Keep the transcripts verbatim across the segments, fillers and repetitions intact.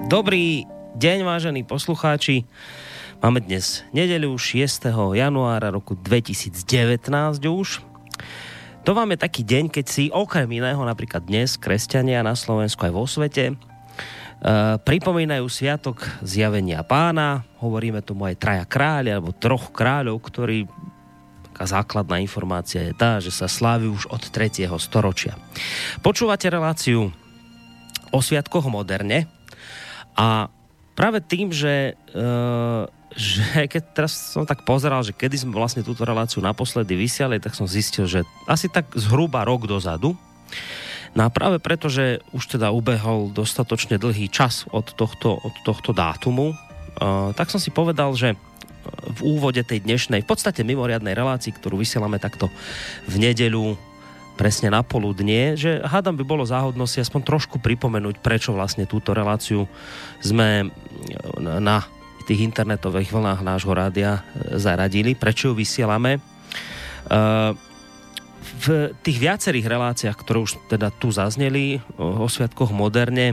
Dobrý deň, vážení poslucháči. Máme dnes nedeľu šiesteho januára roku dvetisícdevätnásť už. To vám je taký deň, keď si okrem iného napríklad dnes kresťania na Slovensku aj vo svete uh, pripomínajú sviatok Zjavenia Pána. Hovoríme tomu aj traja kráľi alebo troch kráľov, ktorí, taká základná informácia je tá, že sa slávi už od tretieho storočia. Počúvate reláciu o sviatkoch moderne a práve tým, že, e, že keď teraz som tak pozeral, že kedy sme vlastne túto reláciu naposledy vysiali, tak som zistil, že asi tak zhruba rok dozadu. No a práve preto, že už teda ubehol dostatočne dlhý čas od tohto, od tohto dátumu, e, tak som si povedal, že v úvode tej dnešnej, v podstate mimoriadnej relácii, ktorú vysielame takto v nedeľu presne na poludnie, že hádam by bolo záhodno si aspoň trošku pripomenúť, prečo vlastne túto reláciu sme na tých internetových vlnách nášho rádia zaradili, prečo ju vysielame. V tých viacerých reláciách, ktoré už teda tu zazneli o sviatkoch moderne,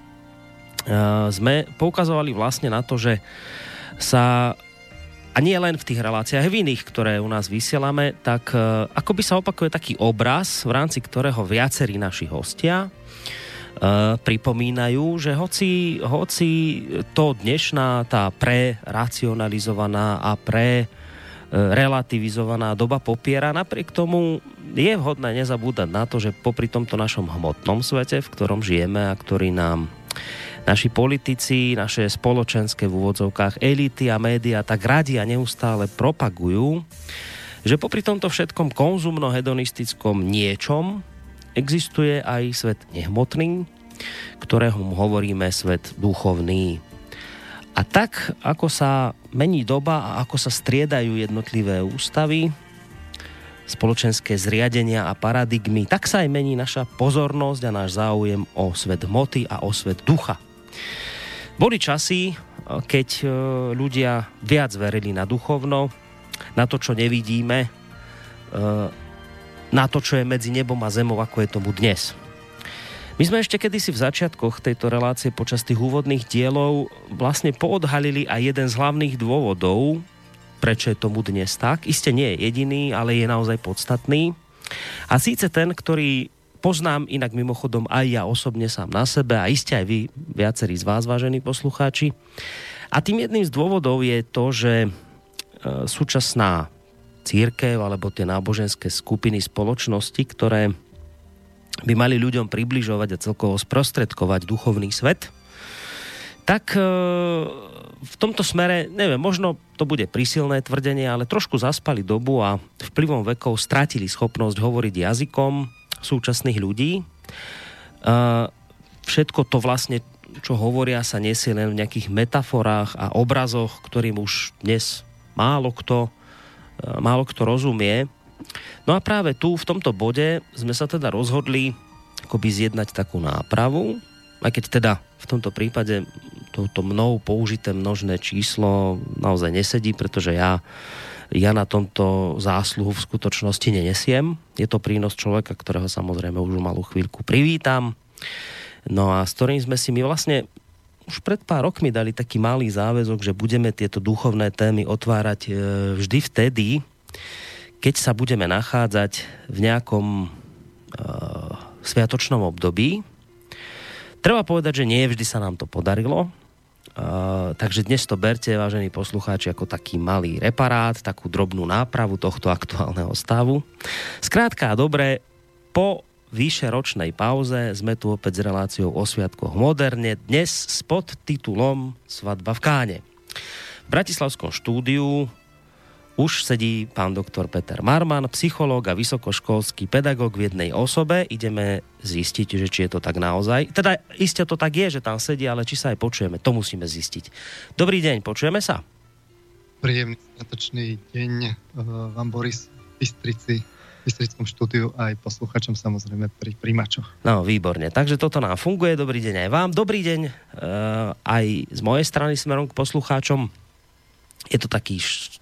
sme poukazovali vlastne na to, že sa, a nie len v tých reláciách, v iných, ktoré u nás vysielame, tak uh, ako by sa opakuje taký obraz, v rámci ktorého viacerí naši hostia uh, pripomínajú, že hoci, hoci to dnešná, tá preracionalizovaná a pre relativizovaná doba popiera, napriek tomu je vhodné nezabúdať na to, že popri tomto našom hmotnom svete, v ktorom žijeme a ktorý nám naši politici, naše spoločenské v úvodzovkách elity a médiá tak radi a neustále propagujú, že popri tomto všetkom konzumno-hedonistickom niečom existuje aj svet nehmotný, ktorého hovoríme svet duchovný. A tak, ako sa mení doba a ako sa striedajú jednotlivé ústavy, spoločenské zriadenia a paradigmy, tak sa aj mení naša pozornosť a náš záujem o svet hmoty a o svet ducha. Boli časy, keď ľudia viac verili na duchovno, na to, čo nevidíme, na to, čo je medzi nebom a zemou, ako je tomu dnes. My sme ešte kedysi v začiatkoch tejto relácie počas tých úvodných dielov vlastne poodhalili aj jeden z hlavných dôvodov, prečo je tomu dnes tak. Isté nie je jediný, ale je naozaj podstatný. A síce ten, ktorý poznám inak mimochodom aj ja osobne sám na sebe a iste aj vy, viacerí z vás, vážení poslucháči. A tým jedným z dôvodov je to, že e, súčasná cirkev alebo tie náboženské skupiny spoločnosti, ktoré by mali ľuďom približovať a celkovo sprostredkovať duchovný svet, tak e, v tomto smere, neviem, možno to bude prísilné tvrdenie, ale trošku zaspali dobu a vplyvom vekov stratili schopnosť hovoriť jazykom súčasných ľudí. Uh, všetko to vlastne, čo hovoria, sa nesie len v nejakých metaforách a obrazoch, ktorým už dnes málo kto, uh, málo kto rozumie. No a práve tu, v tomto bode, sme sa teda rozhodli akoby zjednať takú nápravu, aj keď teda v tomto prípade toto mnou použité množné číslo naozaj nesedí, pretože ja Ja na tomto zásluhu v skutočnosti nenesiem. Je to prínos človeka, ktorého samozrejme už malú chvíľku privítam. No a s ktorým sme si my vlastne už pred pár rokmi dali taký malý záväzok, že budeme tieto duchovné témy otvárať vždy vtedy, keď sa budeme nachádzať v nejakom uh, sviatočnom období. Treba povedať, že nie vždy sa nám to podarilo. Uh, takže dnes to berte, vážení poslucháči, ako taký malý reparát, takú drobnú nápravu tohto aktuálneho stavu. Skrátka a dobre, po vyše ročnej pauze sme tu opäť s reláciou o sviatkoch moderne, dnes s podtitulom Svadba v Káne. V bratislavskom štúdiu už sedí pán doktor Peter Marman, psychológ a vysokoškolský pedagóg v jednej osobe. Ideme zistiť, že či je to tak naozaj. Teda iste to tak je, že tam sedí, ale či sa aj počujeme, to musíme zistiť. Dobrý deň, počujeme sa? Príjemný sviatočný deň vám, Boris, v Bystrici, v Bystrickom štúdiu a aj posluchačom samozrejme pri príjimačoch. No, výborne. Takže toto nám funguje. Dobrý deň aj vám. Dobrý deň uh, aj z mojej strany smerom k poslucháčom. Je to taký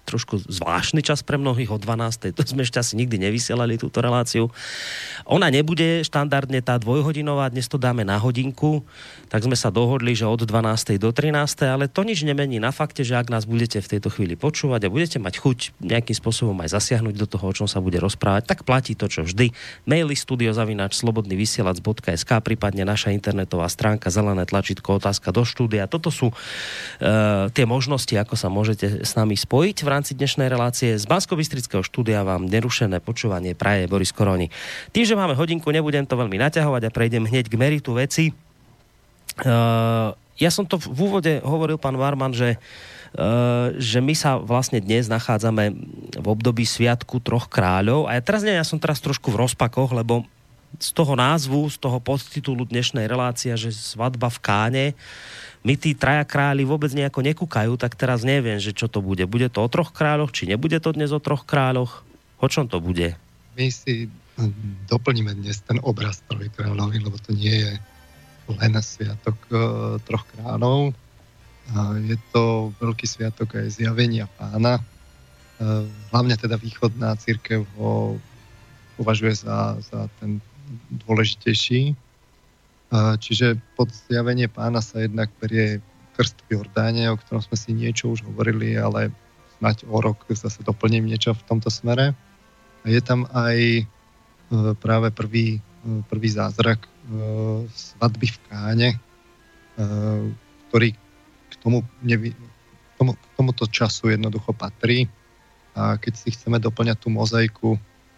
trošku zvláštny čas pre mnohých, o dvanástej. To sme ešte asi nikdy nevysielali túto reláciu. Ona nebude štandardne tá dvojhodinová, dnes to dáme na hodinku, tak sme sa dohodli, že od dvanástej do trinástej, ale to nič nemení na fakte, že ak nás budete v tejto chvíli počúvať a budete mať chuť nejakým spôsobom aj zasiahnuť do toho, o čom sa bude rozprávať, tak platí to, čo vždy. Maily studio zavináč slobodný vysielač bodka es ká, prípadne naša internetová stránka, zelené tlačítko, otázka do štúdia. Toto sú uh, tie možnosti, ako sa môžete s nami spojiť v rámci dnešnej relácie. Z Banskobystrického štúdia vám nerušené počúvanie praje Boris Koroni. Tým, že máme hodinku, nebudem to veľmi naťahovať a prejdem hneď k meritu veci. Uh, ja som to v úvode hovoril, pán Varman, že, uh, že my sa vlastne dnes nachádzame v období Sviatku troch kráľov a ja teraz nie, ja som teraz trošku v rozpakoch, lebo z toho názvu, z toho podtitulu dnešnej relácie, že svadba v Káne, my tí traja králi vôbec nejako nekúkajú, tak teraz neviem, že čo to bude. Bude to o troch kráľoch, či nebude to dnes o troch kráľoch? O čom to bude? My si doplníme dnes ten obraz troch kráľov, lebo to nie je len sviatok uh, troch kráľov. Uh, je to veľký sviatok aj zjavenia Pána. Uh, hlavne teda východná cirkev ho považuje za, za ten dôležitejší. Čiže pod zjavenie Pána sa jednak berie krst v Jordáne, o ktorom sme si niečo už hovorili, ale snáď o rok zase doplním niečo v tomto smere. A je tam aj práve prvý, prvý zázrak svadby v Káne, ktorý k, tomu nevy, k, tomu, k tomuto času jednoducho patrí. A keď si chceme doplňať tú mozaiku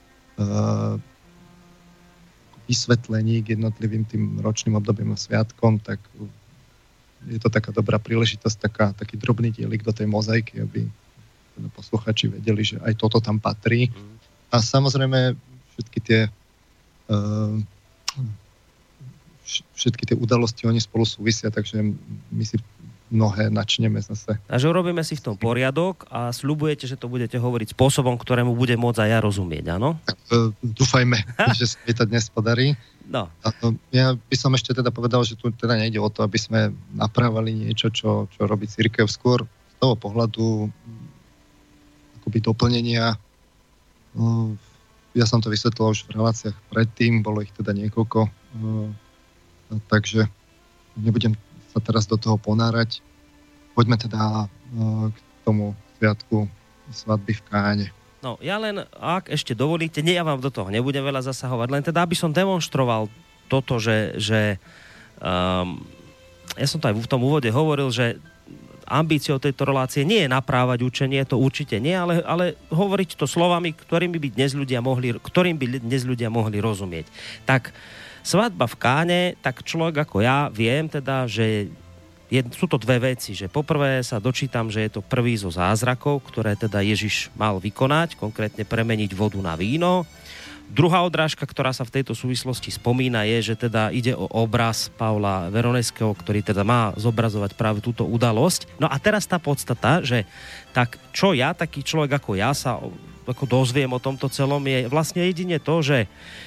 vysvetlení k jednotlivým tým ročným obdobím a sviatkom, tak je to taká dobrá príležitosť, taká, taký drobný dielik do tej mozaiky, aby posluchači vedeli, že aj toto tam patrí. A samozrejme všetky tie uh, všetky tie udalosti, oni spolu súvisia, takže my si mnohé načneme zase. A že urobíme si v tom poriadok a sľubujete, že to budete hovoriť spôsobom, ktorému bude môcť aj ja rozumieť, áno? Tak, uh, dúfajme, že sa mi to dnes podarí. No. A, uh, ja by som ešte teda povedal, že tu teda nejde o to, aby sme napravali niečo, čo, čo robí cirkev, skôr z toho pohľadu akoby doplnenia. Uh, ja som to vysvetlil už v reláciách predtým, bolo ich teda niekoľko, uh, takže nebudem sa teraz do toho ponárať. Poďme teda uh, k tomu sviatku svadby v Káne. No, ja len, ak ešte dovolíte, nie, ja vám do toho nebudem veľa zasahovať, len teda, aby som demonstroval toto, že, že um, ja som to aj v tom úvode hovoril, že ambíciou tejto relácie nie je naprávať učenie, to určite nie, ale, ale hovoriť to slovami, ktorým by dnes ľudia mohli, ktorým by dnes ľudia mohli rozumieť. Tak svadba v Káne, tak človek ako ja viem teda, že je, sú to dve veci, že poprvé sa dočítam, že je to prvý zo zázrakov, ktoré teda Ježiš mal vykonať, konkrétne premeniť vodu na víno. Druhá odrážka, ktorá sa v tejto súvislosti spomína, je, že teda ide o obraz Pavla Veroneského, ktorý teda má zobrazovať práve túto udalosť. No a teraz tá podstata, že tak čo ja, taký človek ako ja sa ako dozviem o tomto celom, je vlastne jedine to, že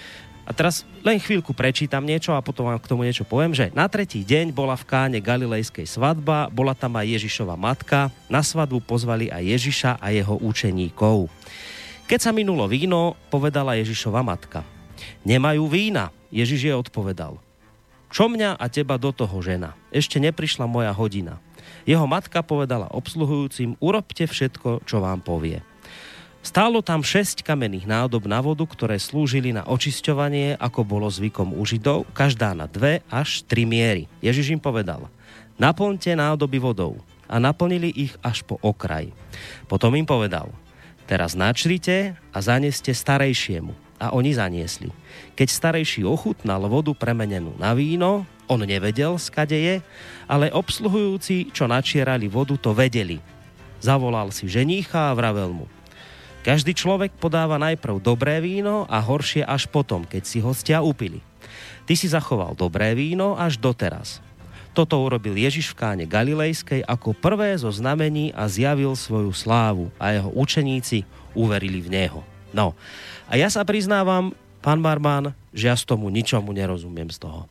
a teraz len chvíľku prečítam niečo a potom vám k tomu niečo poviem, že na tretí deň bola v Káne Galilejskej svadba, bola tam aj Ježišova matka, na svadbu pozvali aj Ježiša a jeho učeníkov. Keď sa minulo víno, povedala Ježišova matka: Nemajú vína. Ježiš jej odpovedal: Čo mňa a teba do toho, žena? Ešte neprišla moja hodina. Jeho matka povedala obsluhujúcim: Urobte všetko, čo vám povie. Stálo tam šesť kamenných nádob na vodu, ktoré slúžili na očisťovanie, ako bolo zvykom u Židov, každá na dve až tri miery. Ježiš im povedal: Naplňte nádoby vodou. A naplnili ich až po okraj. Potom im povedal: Teraz načrite a zaneste starejšiemu. A oni zaniesli. Keď starejší ochutnal vodu premenenú na víno, on nevedel, skade je, ale obsluhujúci, čo načierali vodu, to vedeli. Zavolal si ženícha a vravel mu: Každý človek podáva najprv dobré víno a horšie až potom, keď si hostia upili. Ty si zachoval dobré víno až doteraz. Toto urobil Ježiš v Káne Galilejskej ako prvé zo znamení a zjavil svoju slávu a jeho učeníci uverili v neho. No, a ja sa priznávam, pán Marman, že ja z tomu ničomu nerozumiem z toho.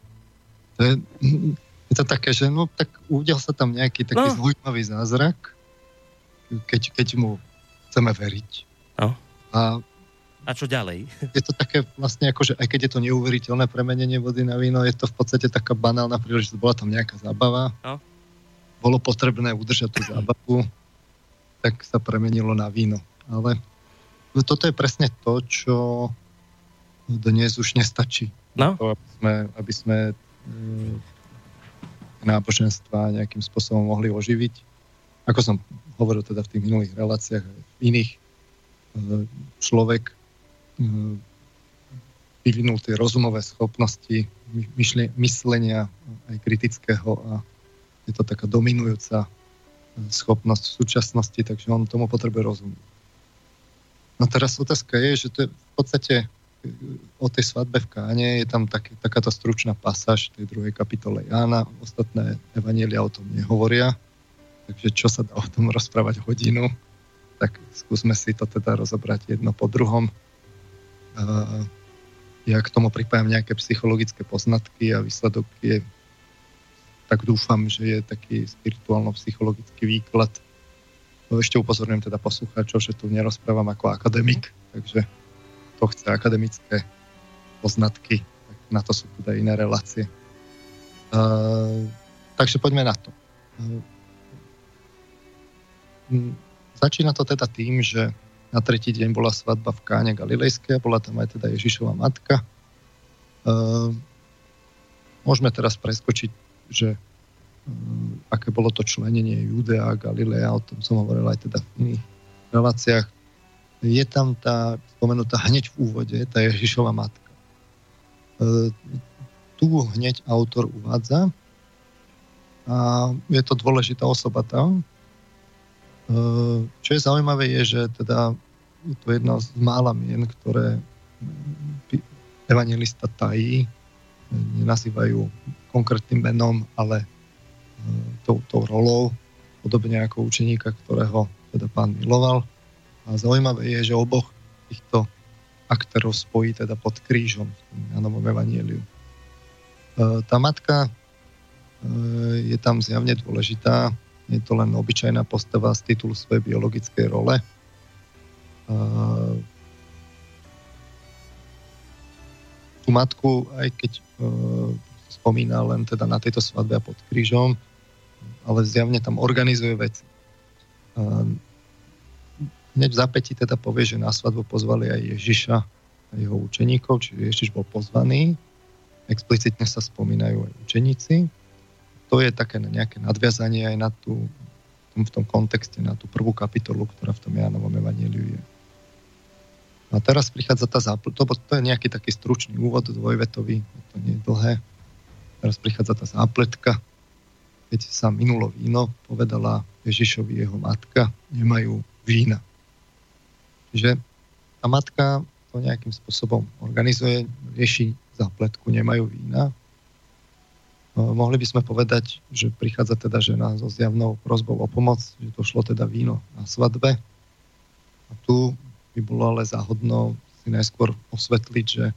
To je, je to také, že no tak udial sa tam nejaký taký no. zaujímavý zázrak. keď, keď mu chceme veriť. No. A, a čo ďalej? Je to také vlastne ako, že aj keď je to neuveriteľné premenenie vody na víno, je to v podstate taká banálna príležitosť. Bola tam nejaká zábava, no. Bolo potrebné udržať tú zábavu, tak sa premenilo na víno. Ale toto je presne to, čo dnes už nestačí. No. To, aby sme, aby sme e, náboženstva nejakým spôsobom mohli oživiť. Ako som hovoril teda v tých minulých reláciách, v iných e, človek e, vyvinul tie rozumové schopnosti myšle, myslenia aj kritického a je to taká dominujúca schopnosť v súčasnosti, takže on tomu potrebuje rozumieť. No teraz otázka je, že to je v podstate o tej svadbe v Káne, je tam tak, takáto stručná pasáž v tej druhej kapitole Jána, ostatné evanjelia o tom nehovoria, takže čo sa dá o tom rozprávať hodinu, tak skúsme si to teda rozobrať jedno po druhom. Uh, ja k tomu pripájam nejaké psychologické poznatky a výsledok je, tak dúfam, že je taký spirituálno-psychologický výklad. Ešte upozorňujem teda poslucháčov, že tu nerozprávam ako akademik, takže to chce akademické poznatky, tak na to sú teda iné relácie. Uh, takže poďme na to. Uh, začína to teda tým, že na tretí deň bola svadba v Káne Galilejskej a bola tam aj teda Ježišova matka. Uh, môžeme teraz preskočiť, že um, aké bolo to členenie Judea a Galileja, o tom som hovoril aj teda v iných reláciách. Je tam tá spomenutá hneď v úvode, tá Ježišova matka. Uh, tu hneď autor uvádza a je to dôležitá osoba tam. Uh, čo je zaujímavé je, že teda je to jedna z mála mien, ktoré evanjelista tají, nenazývajú konkrétnym menom, ale tou, tou rolou, podobne ako učeníka, ktorého teda pán miloval. A zaujímavé je, že oboch týchto aktérov spojí teda pod krížom v tom Jánovom evanjeliu. Tá matka je tam zjavne dôležitá, nie je to len obyčajná postava z titulu svojej biologickej role. Tú matku, aj keď spomína len teda na tejto svadbe a pod krížom, ale zjavne tam organizuje veci. Hneď v zápätí teda povie, že na svadbu pozvali aj Ježiša a jeho učeníkov, čiže Ježiš bol pozvaný. Explicitne sa spomínajú aj učeníci. To je také nejaké nadviazanie aj na tú, v tom kontexte, na tú prvú kapitolu, ktorá v tom Jánovom evanjeliu je. A teraz prichádza tá zápletka, to, to je nejaký taký stručný úvod, dvojvetový, to nie je dlhé. Teraz prichádza tá zápletka, keď sa minulo víno, povedala Ježišovi jeho matka, nemajú vína. Čiže tá matka to nejakým spôsobom organizuje, rieši zápletku, nemajú vína. No, mohli by sme povedať, že prichádza teda žena so zjavnou prosbou o pomoc, že to šlo teda víno na svadbe. A tu by bolo ale záhodno si najskôr osvetliť, že,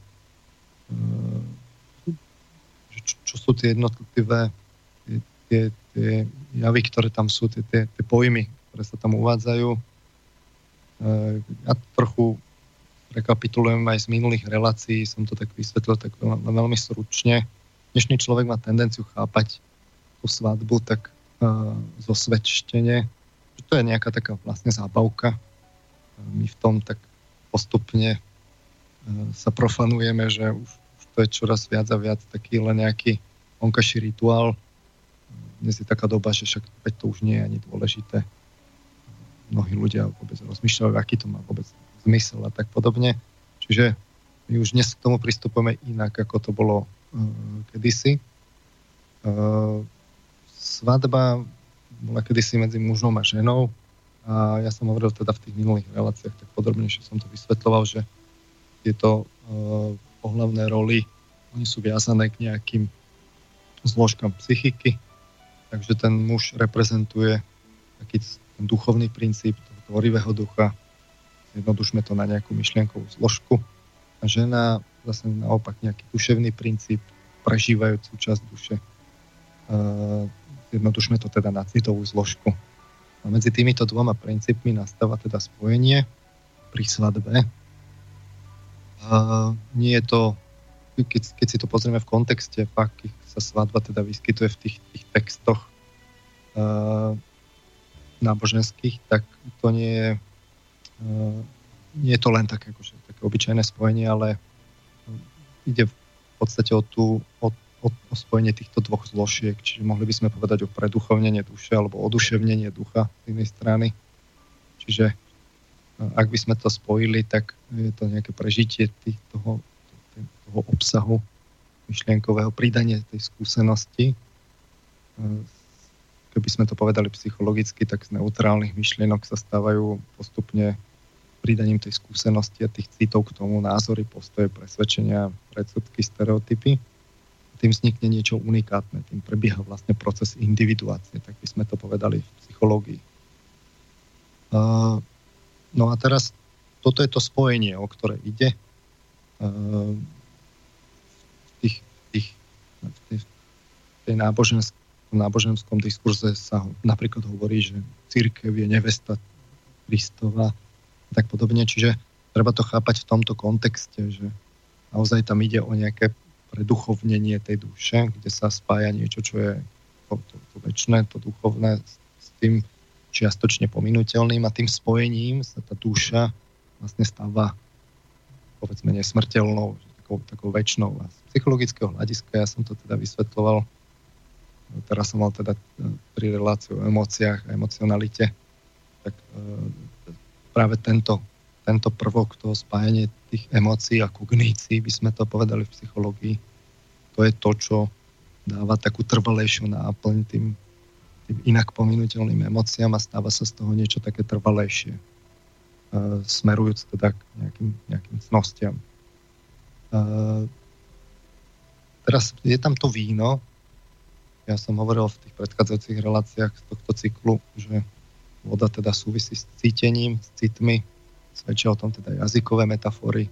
že čo, čo sú tie jednotlivé tie, tie javy, ktoré tam sú, tie, tie, tie pojmy, ktoré sa tam uvádzajú. Ja trochu rekapitulujem aj z minulých relácií, som to tak vysvetlil tak veľmi, veľmi stručne. Dnešný človek má tendenciu chápať tú svadbu tak zosvedčenie, že to je nejaká taká vlastne zábavka. My v tom tak postupne sa profanujeme, že už, už to je čoraz viac a viac taký len nejaký vonkajší rituál. Dnes je taká doba, že však to už nie je ani dôležité. Mnohí ľudia vôbec rozmýšľajú, aký to má vôbec zmysel a tak podobne. Čiže my už dnes k tomu pristupujeme inak, ako to bolo uh, kedysi. Uh, svadba bola kedysi medzi mužom a ženou. A ja som hovoril teda v tých minulých reláciách tak podrobnejšie som to vysvetľoval, že tieto uh, pohlavné roly, oni sú viazané k nejakým zložkám psychiky, takže ten muž reprezentuje taký ten duchovný princíp toho tvorivého ducha, jednodušme to na nejakú myšlienkovú zložku a žena zase naopak nejaký duševný princíp, prežívajúcu časť duše, uh, jednodušme to teda na citovú zložku. A medzi týmito dvoma princípmi nastáva teda spojenie pri svadbe. Uh, nie je to, keď, keď si to pozrieme v kontexte, v akých sa svadba teda vyskytuje v tých, tých textoch uh, náboženských, tak to nie je, uh, nie je to len také, akože, také obyčajné spojenie, ale ide v podstate o, tú, o, o, o spojenie týchto dvoch zložiek, čiže mohli by sme povedať o preduchovnenie duše alebo oduševnenie ducha z jednej strany. Čiže ak by sme to spojili, tak je to nejaké prežitie tých, toho, toho obsahu myšlienkového, pridanie tej skúsenosti. Keby sme to povedali psychologicky, tak z neutrálnych myšlienok sa stávajú postupne pridaním tej skúsenosti a tých citov k tomu názory, postoje, presvedčenia, predsudky, stereotypy. Tým vznikne niečo unikátne, tým prebieha vlastne proces individuácie, tak by sme to povedali v psychológii. Uh, No a teraz toto je to spojenie, o ktoré ide. V, tých, tých, v tej, tej nábožensk, náboženskom diskurze sa napríklad hovorí, že cirkev je nevesta Kristova a tak podobne. Čiže treba to chápať v tomto kontexte, že naozaj tam ide o nejaké preduchovnenie tej duše, kde sa spája niečo, čo je to, to, to večné, to duchovné s, s tým čiastočne pominuteľným a tým spojením sa tá duša vlastne stáva povedzme nesmrteľnou, takou, takou večnou. A z psychologického hľadiska ja som to teda vysvetľoval. Teraz som mal teda pri relácii o emóciách a emocionalite. Tak e, práve tento, tento prvok, toho spájanie tých emócií a kognícií, by sme to povedali v psychológii, to je to, čo dáva takú trvalejšiu náplň tým inak pominuteľným emóciám a stáva sa z toho niečo také trvalejšie, uh, smerujúc teda k nejakým, nejakým cnostiam. Uh, teraz je tam to víno. Ja som hovoril v tých predchádzajúcich reláciách z tohto cyklu, že voda teda súvisí s cítením, s citmi, svedčia o tom teda jazykové metafory,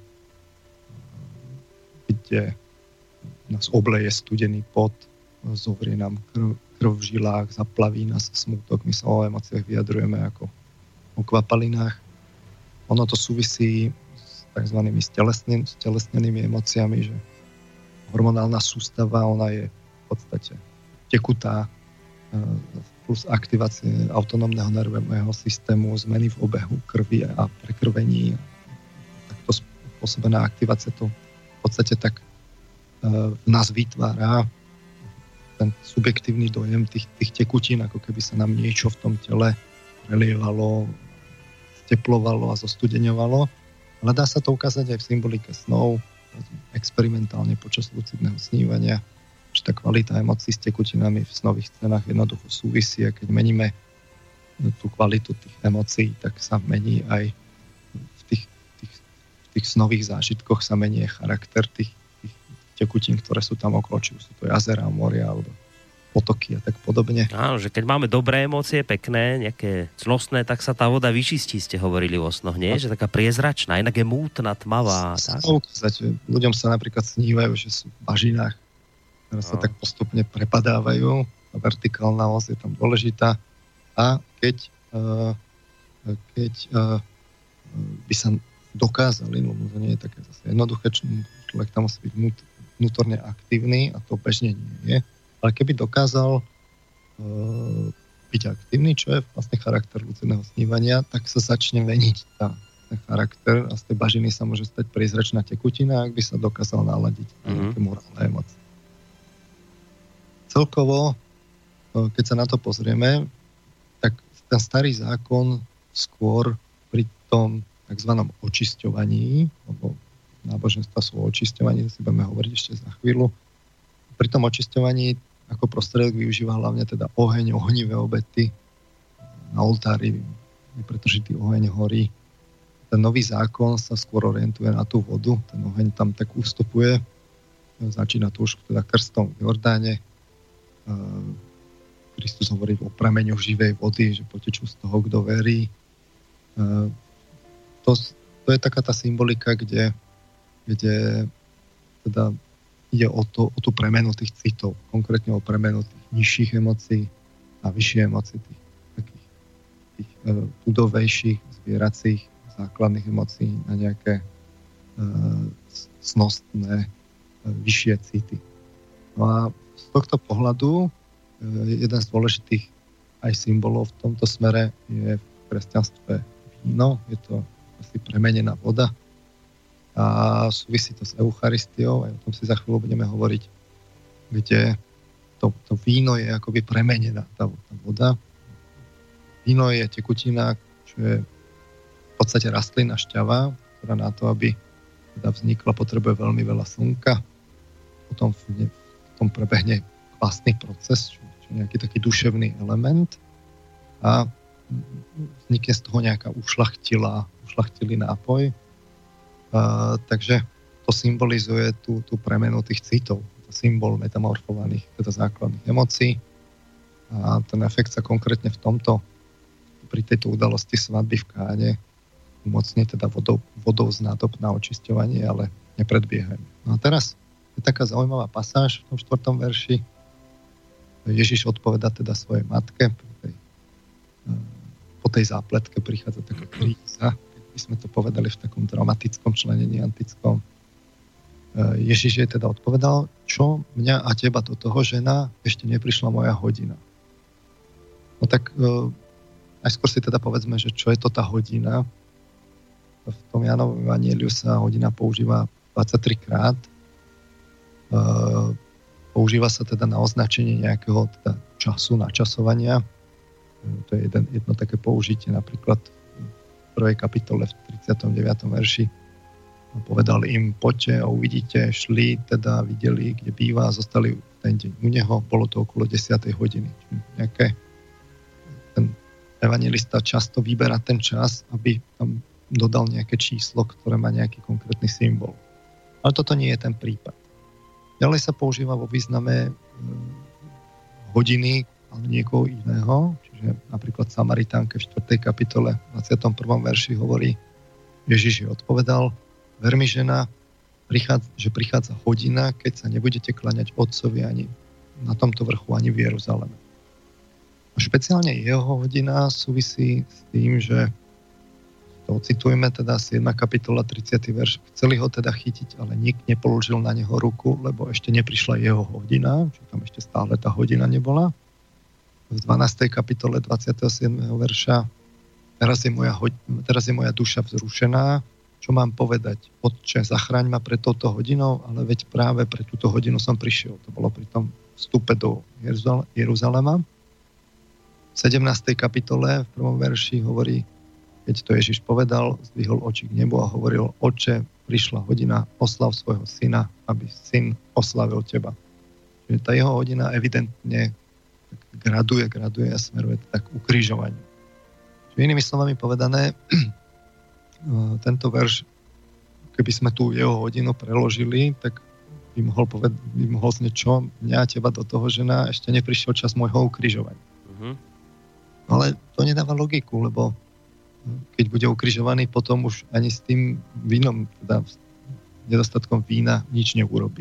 kde nás obleje studený pot, zovrie nám krv, krv v žilách, zaplaví nás smútok. My sa o emóciách vyjadrujeme ako o kvapalinách. Ono to súvisí s takzvanými stelesnenými emóciami, že hormonálna sústava, ona je v podstate tekutá, plus aktivácie autonómneho nervového systému, zmeny v obehu krvi a prekrvení. Takto spôsobená aktivácia to v podstate tak v nás vytvára ten subjektívny dojem tých, tých tekutín, ako keby sa nám niečo v tom tele prelievalo, steplovalo a zostudeňovalo. Ale dá sa to ukázať aj v symbolike snov, experimentálne počas lucidného snívania, že tá kvalita emócií s tekutinami v snových scénách jednoducho súvisí a keď meníme tú kvalitu tých emócií, tak sa mení aj v tých, tých, v tých snových zážitkoch sa mení charakter tých tekutín, ktoré sú tam okolo, či sú to jazera, moria alebo potoky a tak podobne. Áno, že keď máme dobré emócie, pekné, nejaké cnostné, tak sa tá voda vyčistí, ste hovorili vo snoch, nie? Že taká priezračná, inak je mútna, tmavá. Tak? Ľuďom sa napríklad snívajú, že sú v bažinách, ktoré sa no. tak postupne prepadávajú. A vertikálna os je tam dôležitá. A keď, uh, keď uh, by sa dokázali, no to nie je také zase jednoduché, človek tam musí byť vnútorne aktívny a to bežne nie je. Ale keby dokázal uh, byť aktívny, čo je vlastne charakter lucidného snívania, tak sa začne meniť tá, ten charakter a z tej bažiny sa môže stať priezračná tekutina, ak by sa dokázal naladiť na mm-hmm. nejaké morálne emócie. Celkovo, uh, keď sa na to pozrieme, tak ten starý zákon skôr pri tom takzvanom očisťovaní, lebo náboženstva sú o očisťovaní, to si budeme hovoriť ešte za chvíľu. Pri tom očisťovaní ako prostriedok využíva hlavne teda oheň, ohnivé obety na oltári, pretože tý oheň horí. Ten nový zákon sa skôr orientuje na tú vodu, ten oheň tam tak ustupuje, začína to už teda krstom v Jordáne. Kristus hovorí o prameňoch živej vody, že potečú z toho, kto verí. To, to je taká tá symbolika, kde kde teda ide o, to, o tú premenu tých citov, konkrétne o premenu tých nižších emócií a vyššie emócie tých takých tých pudovejších, zvieracích, základných emócií na nejaké cnostné, vyššie city. No a z tohto pohľadu jeden z dôležitých aj symbolov v tomto smere je v kresťanstve víno, je to asi premenená voda a súvisí to s Eucharistiou, aj o tom si za chvíľu budeme hovoriť, kde to, to víno je akoby premenená tá, tá voda. Víno je tekutina, čo je v podstate rastlina šťava, ktorá na to, aby teda vznikla, potrebuje veľmi veľa slnka. Potom v, v tom prebehne kvasný proces, čo, čo nejaký taký duševný element a vznikne z toho nejaká ušľachtilá, ušľachtilý nápoj. A, takže to symbolizuje tú, tú premenu tých citov. To symbol metamorfovaných, teda základných emócií. A ten efekt sa konkrétne v tomto, pri tejto udalosti svadby v Káne umocní teda vodou, vodou z nádob na očisťovanie, ale nepredbiehajme. No a teraz je taká zaujímavá pasáž v tom štvrtom verši. Ježiš odpoveda teda svojej matke. Po tej, po tej zápletke prichádza taká kríza, keď by sme to povedali v takom dramatickom členení antickom. Ježiš jej teda odpovedal, čo mňa a teba do toho, žena, ešte neprišla moja hodina. No tak najskôr si teda povedzme, že čo je to tá hodina. V tom Jánovom evanjeliu sa hodina používa dvadsaťtri krát. Používa sa teda na označenie nejakého teda času, načasovania. To je jeden, jedno také použitie, napríklad v prvej kapitole v tridsiatom deviatom verši. Povedal im, poďte a uvidíte, šli, teda videli, kde býva, zostali v ten deň u neho, bolo to okolo desiatej hodiny. Nejaké, ten evanjelista často vyberá ten čas, aby tam dodal nejaké číslo, ktoré má nejaký konkrétny symbol. Ale toto nie je ten prípad. Ďalej sa používa vo význame hodiny, ale niekoho iného. Čiže napríklad Samaritánke v štvrtej kapitole dvadsiatom prvom verši hovorí, Ježiš jej odpovedal, ver mi, žena, prichádza, že prichádza hodina, keď sa nebudete kláňať otcovi ani na tomto vrchu, ani v Jeruzaleme. A špeciálne jeho hodina súvisí s tým, že to citujeme teda siedma kapitola tridsiaty verš. Chceli ho teda chytiť, ale nik nepoložil na neho ruku, lebo ešte neprišla jeho hodina, čiže tam ešte stále tá hodina nebola. V dvanástej kapitole dvadsiateho siedmeho verša teraz je moja, teraz je moja duša vzrušená. Čo mám povedať? Otče, zachraň ma pred touto hodinou, ale veď práve pre túto hodinu som prišiel. To bolo pri tom vstupe do Jeruzalema. V sedemnástej kapitole v prvom verši hovorí, keď to Ježiš povedal, zdvihol oči k nebu a hovoril, Otče, prišla hodina, oslav svojho syna, aby syn oslavil teba. Čiže tá jeho hodina evidentne graduje, graduje a smeruje tak k ukrižovaniu. Čiže inými slovami povedané, tento verš, keby sme tú jeho hodinu preložili, tak by mohol, poved- by mohol znieť, čo mňa a teba do toho, žena, ešte neprišiel čas môjho ukrižovania. Uh-huh. Ale to nedáva logiku, lebo keď bude ukrižovaný, potom už ani s tým vínom, teda nedostatkom vína, nič neurobí.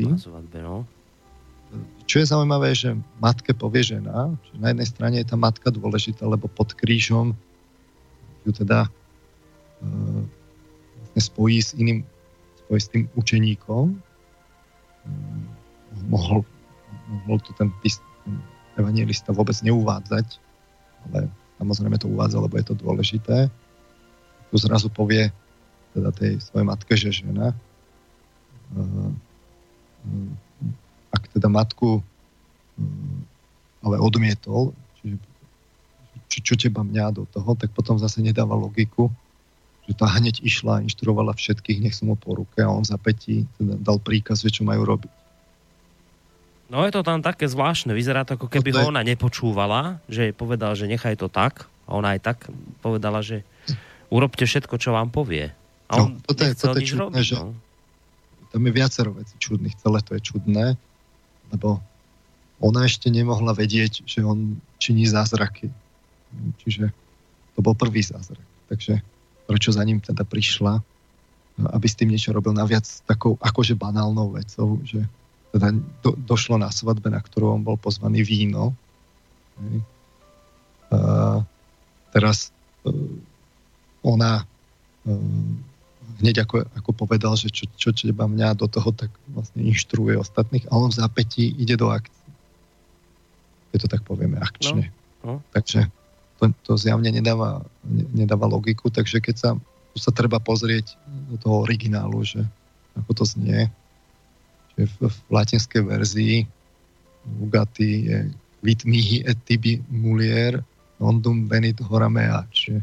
Čo je zaujímavé, že matke povie žena, že na jednej strane je tá matka dôležitá, lebo pod krížom ju teda uh, spojí s iným, spojí s tým učeníkom. Uh, mohol, mohol to ten, ten evanjelista vôbec neuvádzať, ale samozrejme to uvádza, lebo je to dôležité. Tu zrazu povie teda tej svojej matke, že žena. Uh, uh, ak teda matku uh, ale odmietol, čiže čo, čo teba mňa do toho, tak potom zase nedáva logiku, že tá hneď išla a inštruovala všetkých, nech sú mu po ruke a on za pätí teda dal príkaz, že čo majú robiť. No je to tam také zvláštne, vyzerá to, ako keby no to ho je... ona nepočúvala, že jej povedal, že nechaj to tak a ona aj tak povedala, že urobte všetko, čo vám povie. A on no, toto je, toto je čudné, robiť, že no. Tam je viacero vecí čudných, celé to je čudné, lebo ona ešte nemohla vedieť, že on činí zázraky. Čiže to bol prvý zázrak. Takže prečo za ním teda prišla, aby s tým niečo robil naviac takou akože banálnou vecou, že teda do, došlo na svadbe, na ktorú on bol pozvaný víno. A teraz ona hneď ako, ako povedal, že čo, čo teba mňa do toho tak vlastne inštruuje ostatných a on v zápätí ide do akcie. Keď to tak povieme akčne. No, no. Takže to, to zjavne nedáva, nedáva logiku, takže keď sa, tu sa treba pozrieť do toho originálu, že ako to znie, že v, v latinskej verzii Ugati je quid mihi et tibi mulier nondum venit hora mea, čiže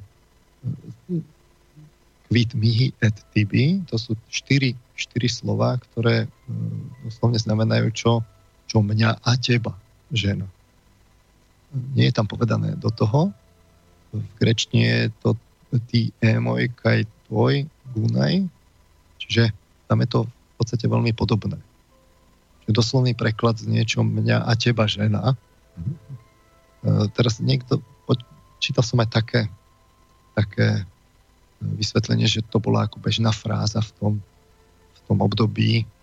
quid mihi et tibi, to sú štyri, štyri slova, ktoré doslovne znamenajú čo, čo mňa a teba, žena. Nie je tam povedané do toho. V grečtine je to ty e môj, kaj tvoj, gunaj. Čiže tam je to v podstate veľmi podobné. Čiže doslovný preklad z niečo mňa a teba, žena. Mhm. E, teraz niekto, čítal som aj také, také vysvetlenie, že to bola ako bežná fráza v tom, v tom období, e,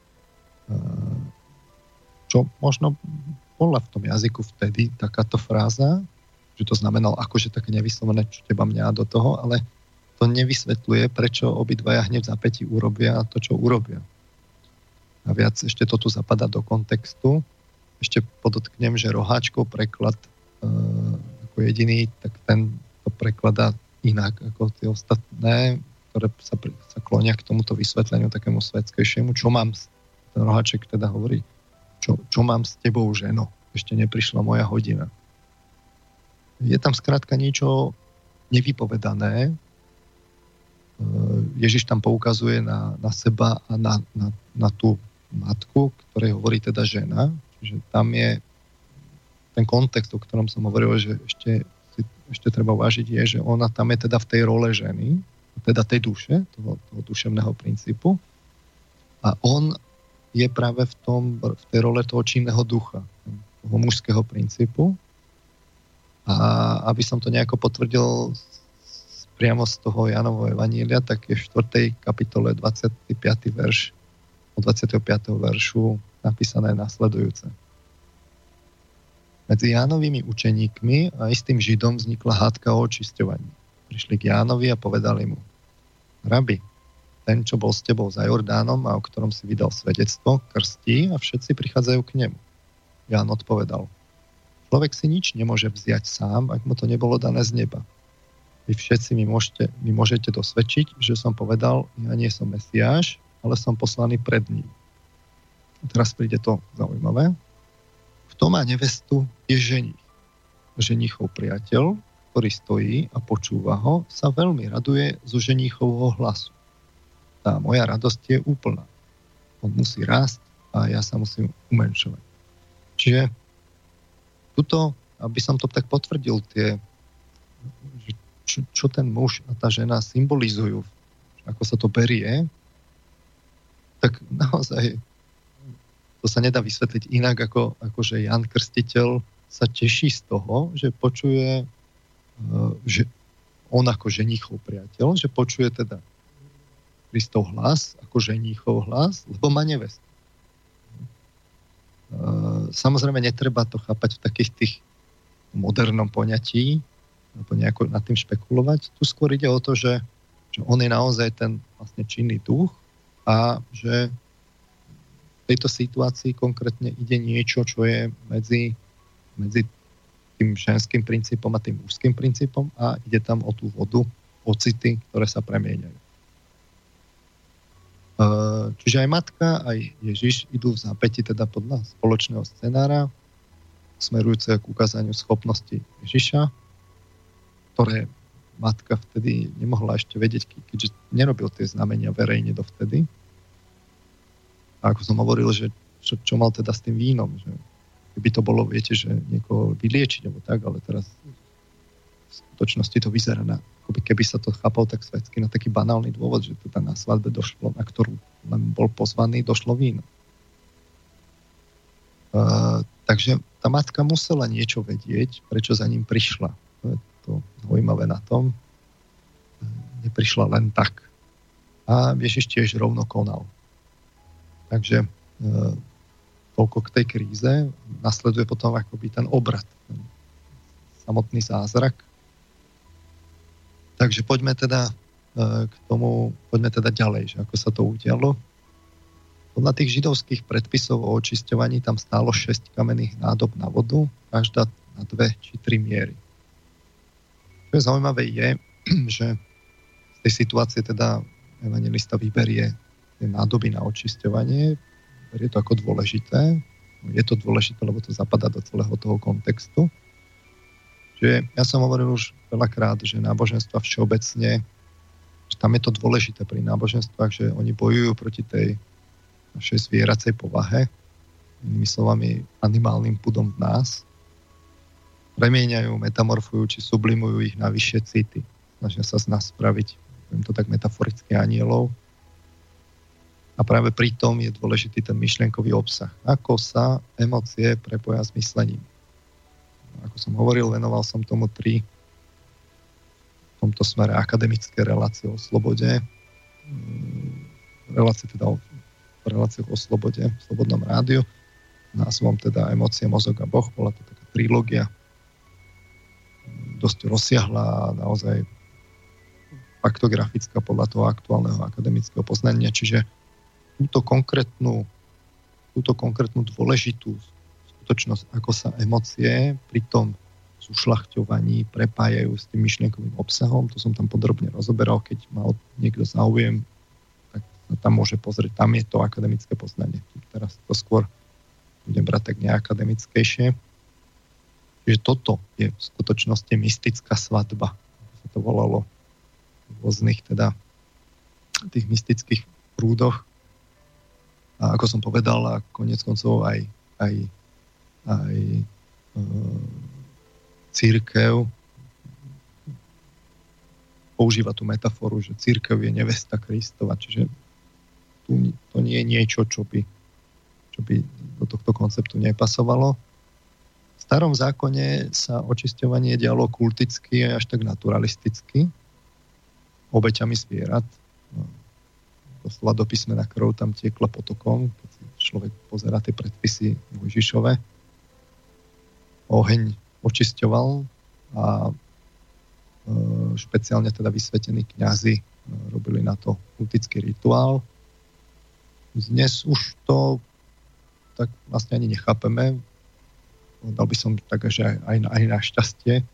čo možno bola v tom jazyku vtedy takáto fráza, že to znamenalo akože také nevyslovené, čo teba mňa do toho, ale to nevysvetľuje, prečo obidvaja hneď v zápätí urobia to, čo urobia. A viac ešte to tu zapadá do kontextu. Ešte podotknem, že Roháčkov preklad e, ako jediný, tak ten to prekladá inak ako tie ostatné, ktoré sa, sa klonia k tomuto vysvetleniu takému svetskejšiemu. Čo mám, ten Roháček teda hovorí, Čo, čo mám s tebou, ženo? Ešte neprišla moja hodina. Je tam skrátka niečo nevypovedané. Ježiš tam poukazuje na, na seba a na, na, na tú matku, ktorej hovorí teda žena. Čiže tam je ten kontext, o ktorom som hovoril, že ešte, ešte treba uvážiť, je, že ona tam je teda v tej role ženy, teda tej duše, toho, toho duševného princípu. A on je práve v, tom, v tej role toho činného ducha, toho mužského princípu. A aby som to nejako potvrdil priamo z toho Jánovho evanília, tak je v štvrtej kapitole dvadsiaty piaty verš, od dvadsiateho piateho veršu napísané nasledujúce. Medzi Jánovými učeníkmi a istým Židom vznikla hádka o očisťovaní. Prišli k Jánovi a povedali mu: Rabi, ten, čo bol s tebou za Jordánom a o ktorom si vydal svedectvo, krstí a všetci prichádzajú k nemu. Ján odpovedal: Človek si nič nemôže vziať sám, ak mu to nebolo dané z neba. Vy všetci mi môžete, mi môžete dosvedčiť, že som povedal, ja nie som Mesiáš, ale som poslaný pred ním. A teraz príde to zaujímavé. Kto má nevestu, je ženích. Ženichov priateľ, ktorý stojí a počúva ho, sa veľmi raduje zo ženichovho hlasu. Tá moja radosť je úplná. On musí rásť a ja sa musím umenšovať. Čiže tuto, aby som to tak potvrdil, tie, čo, čo ten muž a tá žena symbolizujú, ako sa to berie, tak naozaj to sa nedá vysvetliť inak, ako, ako že Ján Krstiteľ sa teší z toho, že počuje, že on ako ženichov priateľ, že počuje teda Kristov hlas, ako ženíchov hlas, lebo má nevestu. Samozrejme, netreba to chápať v takých tých modernom poňatí, alebo nejako nad tým špekulovať. Tu skôr ide o to, že, že on je naozaj ten vlastne činný duch a že v tejto situácii konkrétne ide niečo, čo je medzi, medzi tým ženským princípom a tým mužským princípom a ide tam o tú vodu, o city, ktoré sa premieňajú. Čiže aj matka, aj Ježiš idú v zápäti teda podľa spoločného scenára, smerujúce k ukázaniu schopnosti Ježiša, ktoré matka vtedy nemohla ešte vedieť, keďže nerobil tie znamenia verejne dovtedy. A ako som hovoril, že čo, čo mal teda s tým vínom, že keby to bolo, viete, že niekoho vyliečiť, alebo tak, ale teraz v skutočnosti to vyzerá na, keby sa to chápal tak svetsky, na taký banálny dôvod, že teda na svadbe došlo, na ktorú len bol pozvaný, došlo víno. Uh, takže tá matka musela niečo vedieť, prečo za ním prišla. To je to zaujímavé na tom. Neprišla len tak. A Ježiš tiež rovno konal. Takže uh, toľko k tej kríze. Nasleduje potom akoby ten obrat, ten samotný zázrak. Takže poďme teda k tomu, poďme teda ďalej, že ako sa to udialo. Podľa tých židovských predpisov o očisťovaní tam stálo šesť kamenných nádob na vodu, každá na dve či tri miery. Čo je zaujímavé je, že z tej situácie teda evangelista vyberie tie nádoby na očisťovanie, berie to ako dôležité. Je to dôležité, lebo to zapadá do celého toho kontextu. Čiže ja som hovoril už veľakrát, že náboženstva všeobecne, že tam je to dôležité pri náboženstvách, že oni bojujú proti tej našej zvieracej povahe, inými slovami animálnym pudom v nás, premieňajú, metamorfujú či sublimujú ich na vyššie city. Snažia sa z nás spraviť, poviem to tak metaforicky, anielov. A práve pri tom je dôležitý ten myšlienkový obsah. Ako sa emócie prepoja s myslením. Ako som hovoril, venoval som tomu tri v tomto smere akademické relácie o slobode, relácie teda o, relácie o slobode v Slobodnom rádiu, názvom teda Emócie, mozog a Boh, bola to taká trilógia, dosť rozsiahla, naozaj faktografická podľa toho aktuálneho akademického poznania, čiže túto konkrétnu, túto konkrétnu dôležitú skutočnosť, ako sa emócie pri tom zušľachťovaní prepájajú s tým myšlienkovým obsahom. To som tam podrobne rozoberal, keď mal niekto záujem, tak sa tam môže pozrieť. Tam je to akademické poznanie. Teraz to skôr budem brať tak neakademickejšie. Čiže toto je v skutočnosti mystická svadba. Sa to volalo v rôznych teda tých mystických prúdoch. A ako som povedal, a koniec koncov aj, aj, aj e, cirkev používa tú metaforu, že cirkev je nevesta Kristova, čiže tu, to nie je niečo, čo by, čo by do tohto konceptu nepasovalo. V starom zákone sa očisťovanie dialo kulticky a až tak naturalisticky, obeťami zvierat. Doslova do písmena krv tam tiekla potokom, keď si človek pozerá tie predpisy Mojžišove. Oheň očisťoval a e, špeciálne teda vysvetení kňazi e, robili na to kultický rituál. Dnes už to tak vlastne ani nechápeme. Dal by som tak, že aj, aj, aj na šťastie. E,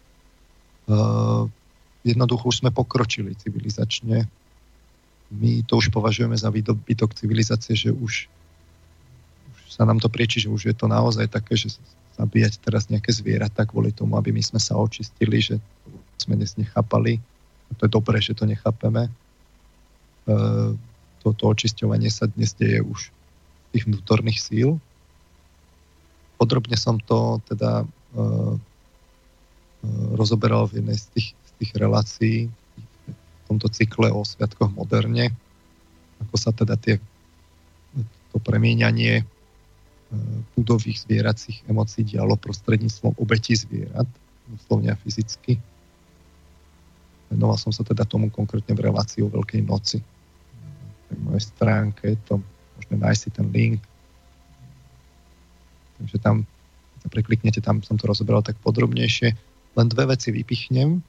jednoducho už sme pokročili civilizačne. My to už považujeme za výdobytok civilizácie, že už, už sa nám to prieči, že už je to naozaj také, že zabíjať teraz nejaké zvieratá kvôli tomu, aby my sme sa očistili, že sme dnes nechápali. A to je dobré, že to nechápeme. E, toto očisťovanie sa dnes deje už z tých vnútorných síl. Podrobne som to teda e, e, rozoberal v jednej z tých, z tých relácií v tomto cykle o sviatkoch moderne, ako sa teda tie, to premieňanie púdových zvieracích emócií dialo prostredníctvom obetí zvierat, doslovne a fyzicky. Venoval som sa teda tomu konkrétne v relácii o Veľkej noci. Na mojej stránke to môžeme nájsť si ten link. Takže tam, keď sa prekliknete, tam som to rozoberal tak podrobnejšie. Len dve veci vypichnem.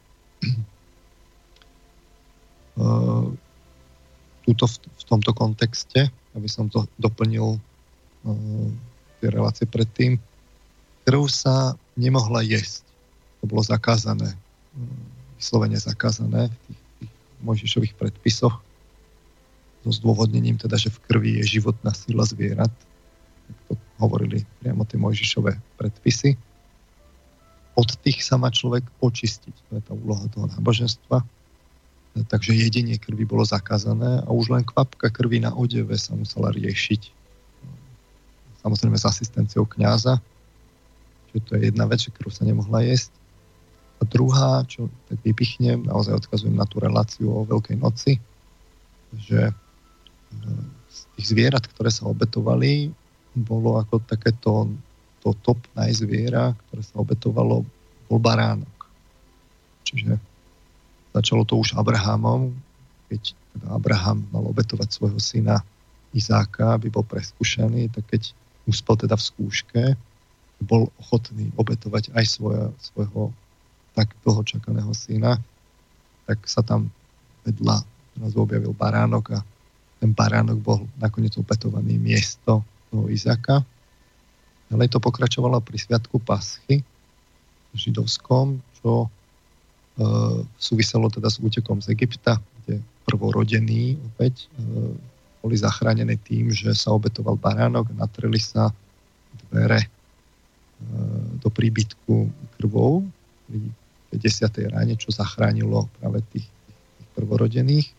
Uh, túto v, v tomto kontexte, aby som to doplnil uh, tie relácie predtým. Krv sa nemohla jesť. To bolo zakázané. Vyslovene zakázané v tých, tých Mojžišových predpisoch. So zdôvodnením teda, že v krvi je životná sila zvierat. Tak to hovorili priamo tie Mojžišové predpisy. Od tých sa má človek očistiť. To je tá úloha toho náboženstva. Takže jedenie krvi bolo zakázané a už len kvapka krvi na odeve sa musela riešiť. Samozrejme s asistenciou kňaza. Čiže to je jedna vec, že krv sa nemohla jesť. A druhá, čo tak vypichnem, naozaj odkazujem na tú reláciu o Veľkej noci, že z tých zvierat, ktoré sa obetovali, bolo ako takéto to top najzviera, ktoré sa obetovalo, bol baránok. Čiže začalo to už Abrahamom, keď teda Abraham mal obetovať svojho syna Izáka, aby bol preskúšaný, tak keď uspel teda v skúške, bol ochotný obetovať aj svoje, svojho tak dlho čakaného syna, tak sa tam vedľa zrazu objavil baránok a ten baránok bol nakoniec opetovaný miesto toho Izáka. Ďalej to pokračovalo pri sviatku Paschy židovskom, čo e, súviselo teda s útekom z Egypta, kde prvorodení opäť e, boli zachránené tým, že sa obetoval baránok, natreli sa dvere e, do príbytku krvou pri päťdesiatej ráne, čo zachránilo práve tých, tých prvorodených.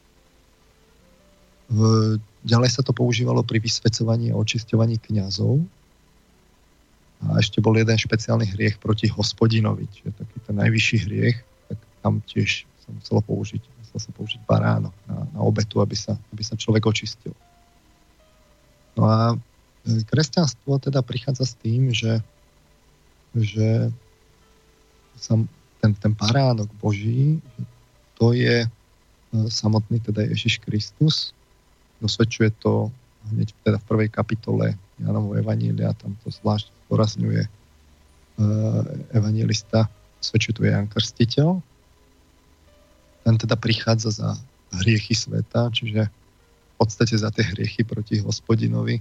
E, ďalej sa to používalo pri vysvecovaní a očisťovaní kňazov. A ešte bol jeden špeciálny hriech proti Hospodinovi, čiže taký ten najvyšší hriech, tak tam tiež sa muselo použiť, muselo sa použiť baránok na, na obetu, aby sa, aby sa človek očistil. No a kresťanstvo teda prichádza s tým, že, že sa ten, ten baránok Boží, to je samotný teda Ježiš Kristus. Dosvedčuje to hneď teda v prvej kapitole Jánovo evanília, tam to zvlášť zdôrazňuje e, evangelista, svedčuje tu Ján Krstiteľ. Ten teda prichádza za hriechy sveta, čiže v podstate za tie hriechy proti Hospodinovi. E,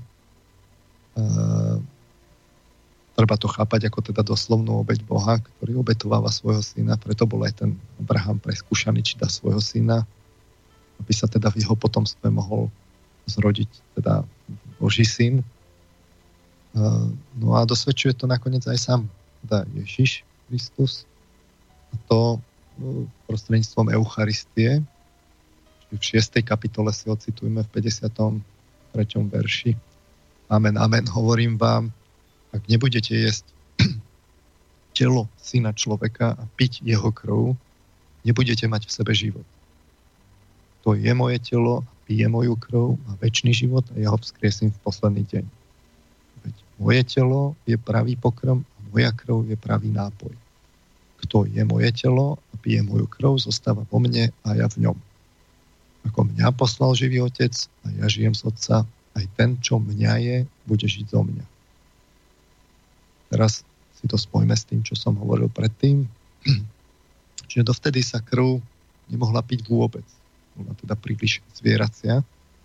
treba to chápať ako teda doslovnú obeť Boha, ktorý obetováva svojho syna, preto bol aj ten Abraham preskúšaný, či dá svojho syna, aby sa teda v jeho potomstve mohol zrodiť teda Boží syn. No a dosvedčuje to nakoniec aj sám teda Ježiš Kristus, a to prostredníctvom Eucharistie. V šiestej kapitole si ocitujeme v päťdesiatom treťom verši. Amen, amen, hovorím vám, ak nebudete jesť telo syna človeka a piť jeho krv, nebudete mať v sebe život. To je moje telo a pije moju krv, má večný život a ja ho vzkriesím v posledný deň. Veď moje telo je pravý pokrm a moja krv je pravý nápoj. Kto je moje telo a pije moju krv, zostáva vo mne a ja v ňom. Ako mňa poslal živý Otec a ja žijem z Otca, aj ten, čo mňa je, bude žiť zo mňa. Teraz si to spojme s tým, čo som hovoril predtým. Čiže dovtedy sa krv nemohla piť vôbec. Bola teda príliš zvieracia.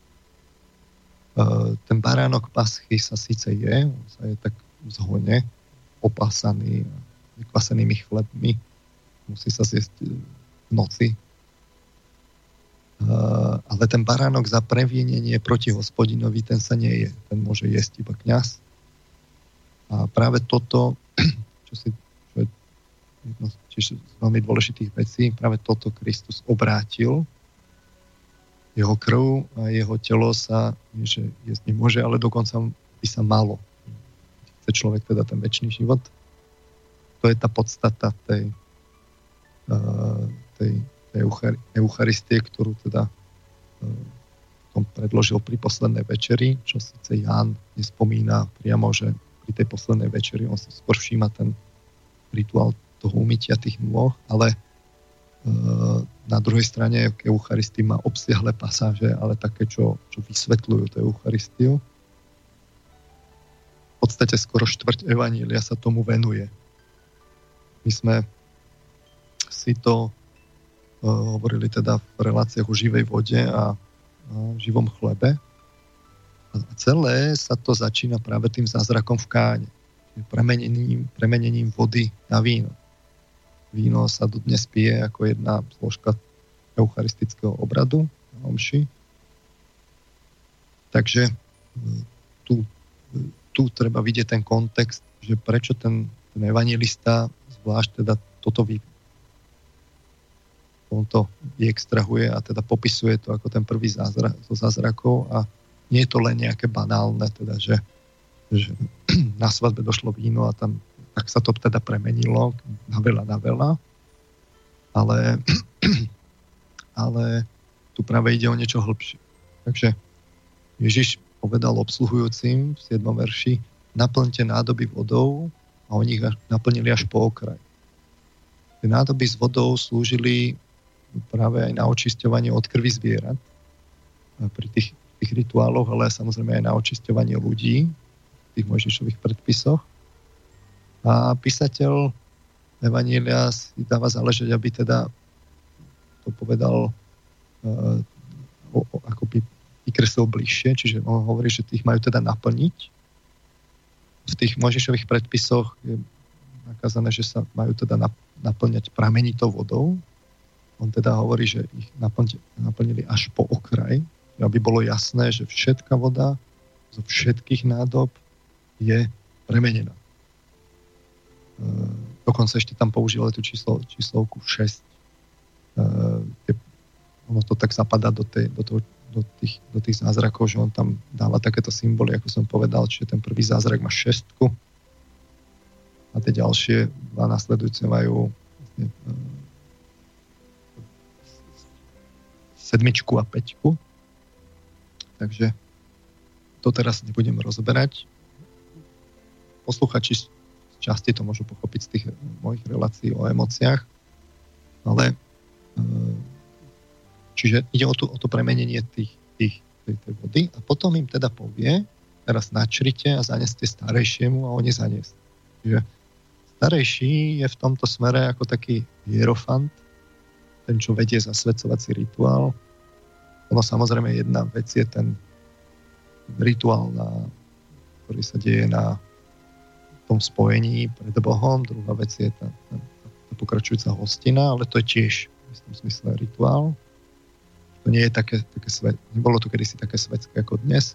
Ten baránok Paschy sa síce je, on sa je tak v zhone, opásaný vykvasenými chlebmi, musí sa zjesť v noci. Ale ten baránok za previnenie proti Hospodinovi, ten sa nie je. Ten môže jesť iba kňaz. A práve toto, čo, si, čo je jedno z veľmi dôležitých vecí, práve toto Kristus obrátil. Jeho krv a jeho telo sa nie, že jesť nemôže, ale dokonca by sa malo. Chce človek teda ten večný život. To je tá podstata tej, tej, tej Eucharistie, ktorú teda tom predložil pri poslednej večeri, čo síce Ján nespomína priamo, že pri tej poslednej večeri on si skôr všíma ten rituál toho umytia tých nôh, ale na druhej strane k Eucharistii má obsiahle pasáže, ale také, čo, čo vysvetľujú tú Eucharistiu. V podstate skoro štvrť evanília sa tomu venuje. My sme si to uh, hovorili teda v reláciách o živej vode a, a živom chlebe. A celé sa to začína práve tým zázrakom v Káne. Premenením, premenením vody na víno. Víno sa dodnes pije ako jedna zložka eucharistického obradu na omši. Takže tu, tu treba vidieť ten kontext, že prečo ten, ten evangelista zvlášť teda toto vy, on to vyextrahuje a teda popisuje to ako ten prvý zázrak, zo zázrakov a nie je to len nejaké banálne, teda, že, že na svadbe došlo víno a tam tak sa to teda premenilo na veľa, na veľa. Ale, ale tu práve ide o niečo hlbšie. Takže Ježiš povedal obsluhujúcim v siedmom verši, naplňte nádoby vodou a oni ich naplnili až po okraj. Tie nádoby s vodou slúžili práve aj na očisťovanie od krvi zvierat pri tých, tých rituáloch, ale samozrejme aj na očisťovanie ľudí v tých Mojžišových predpisoch. A písateľ Evanília si dáva záležať, aby teda to to povedal uh, ako by vykreslil bližšie, čiže on hovorí, že tých majú teda naplniť. V tých Mojžišových predpisoch je nakázané, že sa majú teda naplňať pramenitou vodou. On teda hovorí, že ich naplnili až po okraj, aby bolo jasné, že všetká voda zo všetkých nádob je premenená. Dokonca ešte tam používali tú číslo, číslovku šesť. Ono to tak zapadá do, tej, do, toho, do, tých, do tých zázrakov, že on tam dáva takéto symboly, ako som povedal, čiže ten prvý zázrak má šestku a tie ďalšie dva nasledujúce majú vlastne, sedmičku a päťku. Takže to teraz nebudem rozoberať. Posluchači z časti to môžu pochopiť z tých mojich relácií o emóciách, ale čiže ide o, tú, o to premenenie tých, tých, tej, tej vody a potom im teda povie, teraz načrite a zaneste starejšiemu a oni zaniesť. Čiže starejší je v tomto smere ako taký hierofant, ten, čo vedie zasvedcovací rituál. Ono samozrejme jedna vec je ten rituál, na, ktorý sa deje na tom spojení pred Bohom, druhá vec je tá, tá, tá pokračujúca hostina, ale to je tiež v istom smysle rituál. To nie je také, také svet, nebolo to kedysi také svetské ako dnes.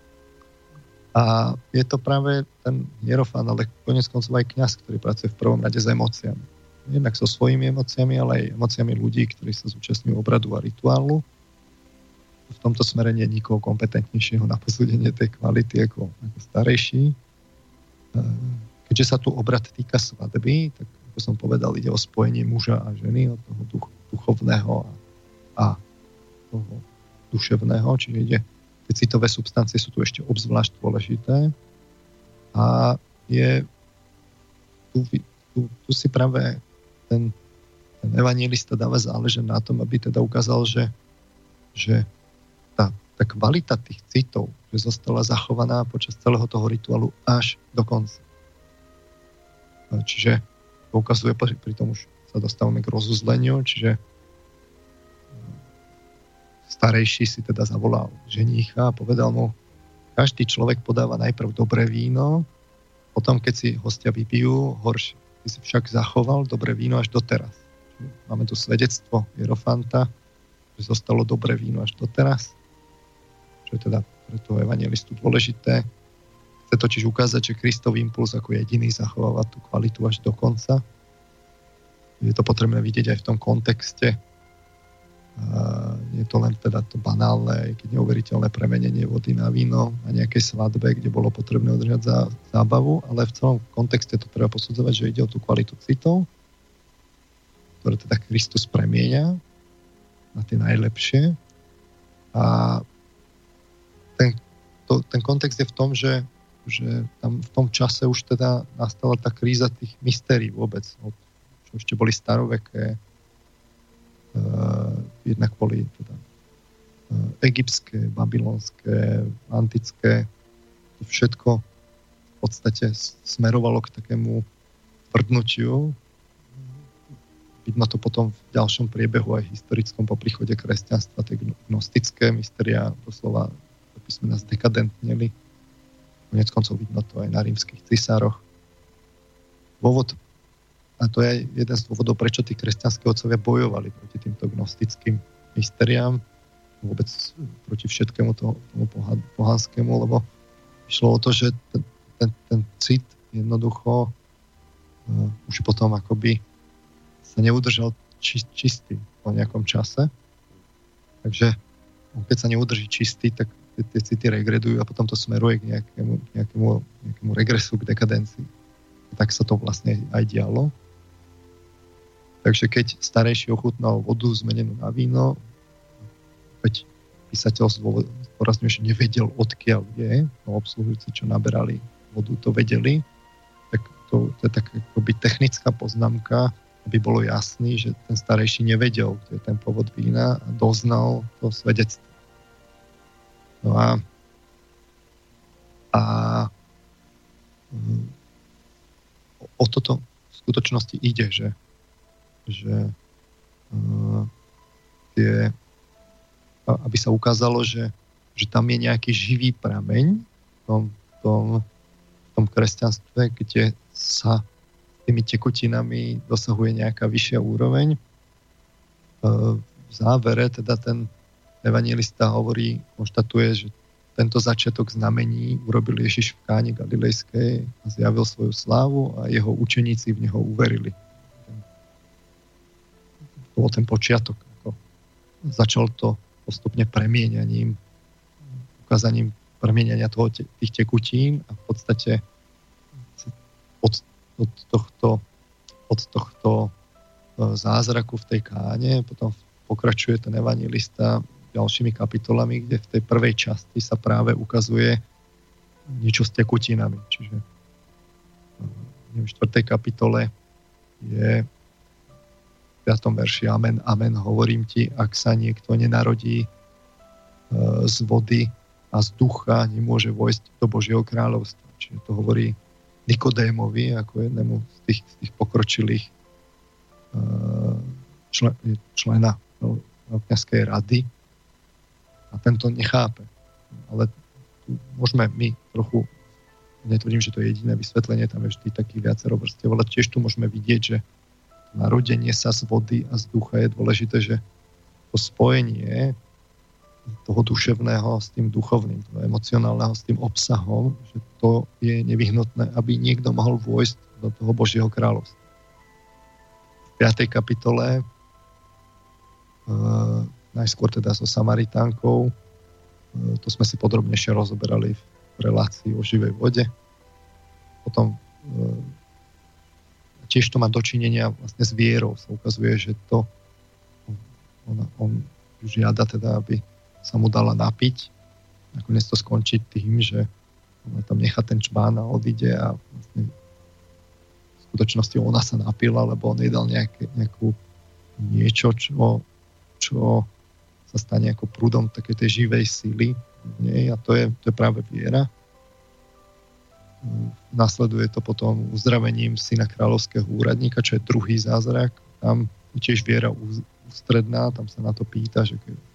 A je to práve ten hierofán, ale koniec koncov aj kňaz, ktorý pracuje v prvom rade s emóciami. Jednak so svojimi emóciami, ale aj emóciami ľudí, ktorí sa zúčastňujú obradu a rituálu. V tomto smere nie je nikoho kompetentnejšieho na posúdenie tej kvality ako, ako starejší. Keďže sa tu obrad týka svadby, tak ako som povedal, ide o spojenie muža a ženy, od toho duch, duchovného a, a toho duševného, čiže ide, tie citové substancie sú tu ešte obzvlášť dôležité a je tu, tu, tu si práve ten, ten evanjelista dáva záležať na tom, aby teda ukázal, že, že tá, tá kvalita tých citov, že zostala zachovaná počas celého toho rituálu až do konca. Čiže to ukazuje, pri tom už sa dostávame k rozuzleniu, čiže starejší si teda zavolal ženícha a povedal mu, každý človek podáva najprv dobré víno, potom keď si hostia vypijú, horšie. Ty si však zachoval dobré víno až doteraz. Čiže máme tu svedectvo Hierofanta, že zostalo dobré víno až doteraz, čo je teda pre toho evangelistu dôležité. Chce totiž ukázať, že Kristov impuls ako jediný zachováva tú kvalitu až do konca. Je to potrebné vidieť aj v tom kontexte. Je to len teda to banálne, keď neuveriteľné premenenie vody na víno na nejakej svadbe, kde bolo potrebné udržať za zábavu, ale v celom kontexte to treba posudzovať, že ide o tú kvalitu citov, ktoré teda Kristus premieňa na tie najlepšie. A ten, to, ten kontext je v tom, že, že tam v tom čase už teda nastala tá kríza tých mystérií vôbec, čo ešte boli staroveké, Uh, jednak boli teda uh, egyptské, babylonské, antické. To všetko v podstate smerovalo k takému tvrdnutiu. Vidno to potom v ďalšom priebehu aj historickom po príchode kresťanstva, tie gnostické mysteria doslova do písmena zdekadentneli. Koniec koncov vidno to aj na rímskych cisároch. Dôvod, a to je jeden z dôvodov, prečo tí kresťanskí otcovia bojovali proti týmto gnostickým mysteriám, vôbec proti všetkému tomu, tomu pohanskému, lebo išlo o to, že ten, ten, ten cit jednoducho uh, už potom akoby sa neudržal či, čistý po nejakom čase. Takže keď sa neudrží čistý, tak tie, tie city regredujú a potom to smeruje k nejakému, nejakému, nejakému regresu, k dekadencii. Tak sa to vlastne aj dialo. Takže keď starejší ochutnal vodu zmenenú na víno, opäť písateľ zdôrazňuje, že nevedel, odkiaľ je, no obsluhujúci, čo naberali vodu, to vedeli, tak to, to je tak akoby technická poznámka, aby bolo jasný, že ten starejší nevedel, kde je ten pôvod vína a doznal to svedectvo. No a a o toto v skutočnosti ide, že, že uh, tie, aby sa ukázalo, že, že tam je nejaký živý prameň v tom, tom, v tom kresťanstve, kde sa tými tekutinami dosahuje nejaká vyššia úroveň. V závere teda ten evanjelista hovorí, konštatuje, že tento začiatok znamení urobil Ježiš v Káne Galilejskej a zjavil svoju slávu a jeho učeníci v neho uverili. To bol ten počiatok. Ako začal to postupne premieňaním, ukázaním premieňania toho, tých tekutín a v podstate od, od, tohto, od tohto zázraku v tej Káne potom pokračuje ten evanjelista ďalšími kapitolami, kde v tej prvej časti sa práve ukazuje niečo s tekutinami. Čiže v štvrtej kapitole je v piatom verši Amen, amen, hovorím ti, ak sa niekto nenarodí z vody a z ducha, nemôže vojsť do Božieho kráľovstva. Čiže to hovorí Nikodémovi ako jednému z tých, z tých pokročilých člena kňazskej rady. A tento nechápe. Ale tu môžeme my trochu, netvrdím, že to je jediné vysvetlenie, tam je vždy taký viacero vrstiev, ale tiež tu môžeme vidieť, že narodenie sa z vody a z ducha je dôležité, že to spojenie toho duševného s tým duchovným, toho emocionálneho s tým obsahom, že to je nevyhnutné, aby niekto mohol vojsť do toho Božieho kráľovstva. V piatej kapitole uh, najskôr teda so Samaritánkou, uh, to sme si podrobnejšie rozoberali v relácii o živej vode. Potom uh, tiež to má dočinenia vlastne s vierou. Sa ukazuje, že to on, on žiada teda, aby sa mu dala napiť. Nakoniec to skončí tým, že ona tam nechá ten čbán a odíde a vlastne v skutočnosti ona sa napila, lebo on jej dal nejaké, nejakú niečo, čo, čo sa stane ako prúdom takej tej živej síly v nej, a to je, to je práve viera. Nasleduje to potom uzdravením syna kráľovského úradníka, čo je druhý zázrak. Tam tiež viera ústredná, tam sa na to pýta, že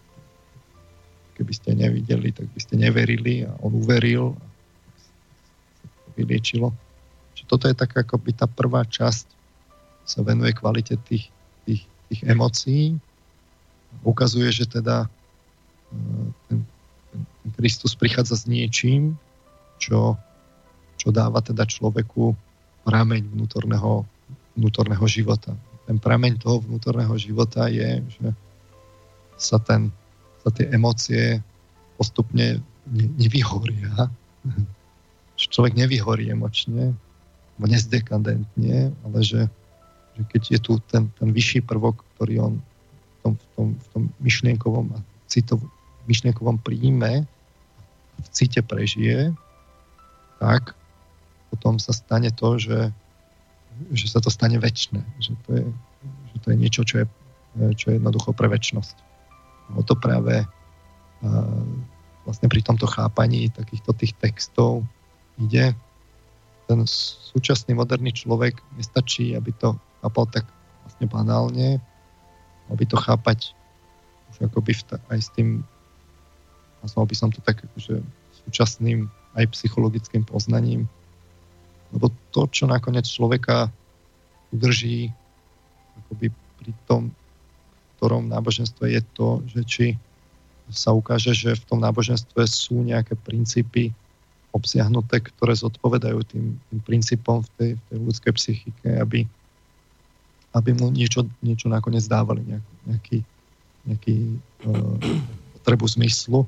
keby ste nevideli, tak by ste neverili, a on uveril a sa to vyliečilo. Čiže toto je taká akoby tá prvá časť, sa venuje kvalite tých, tých, tých emócií. Ukazuje, že teda ten, ten, ten Kristus prichádza s niečím, čo, čo dáva teda človeku prameň vnútorného, vnútorného života. Ten prameň toho vnútorného života je, že sa ten sa tie emócie postupne nevyhoria. Človek nevyhorí emočne, alebo nezdekadentne, ale že, že keď je tu ten, ten vyšší prvok, ktorý on v tom, v tom, v tom myšlienkovom a citovom, myšlienkovom príjme, v cite prežije, tak potom sa stane to, že, že sa to stane večné. Že to je, že to je niečo, čo je, čo je jednoducho pre večnosť. O to práve vlastne pri tomto chápaní takýchto tých textov ide. Ten súčasný moderný človek nestačí, aby to chápal tak vlastne banálne, aby to chápať už akoby aj s tým, nazval by som to tak akože súčasným aj psychologickým poznaním, lebo to, čo nakoniec človeka udrží akoby pri tom ktorom náboženstve je to, že či sa ukáže, že v tom náboženstve sú nejaké princípy obsiahnuté, ktoré zodpovedajú tým, tým princípom v tej, v tej ľudskej psychike, aby, aby mu niečo, niečo nakoniec dávali, nejaký, nejaký, nejaký uh, potrebu zmyslu.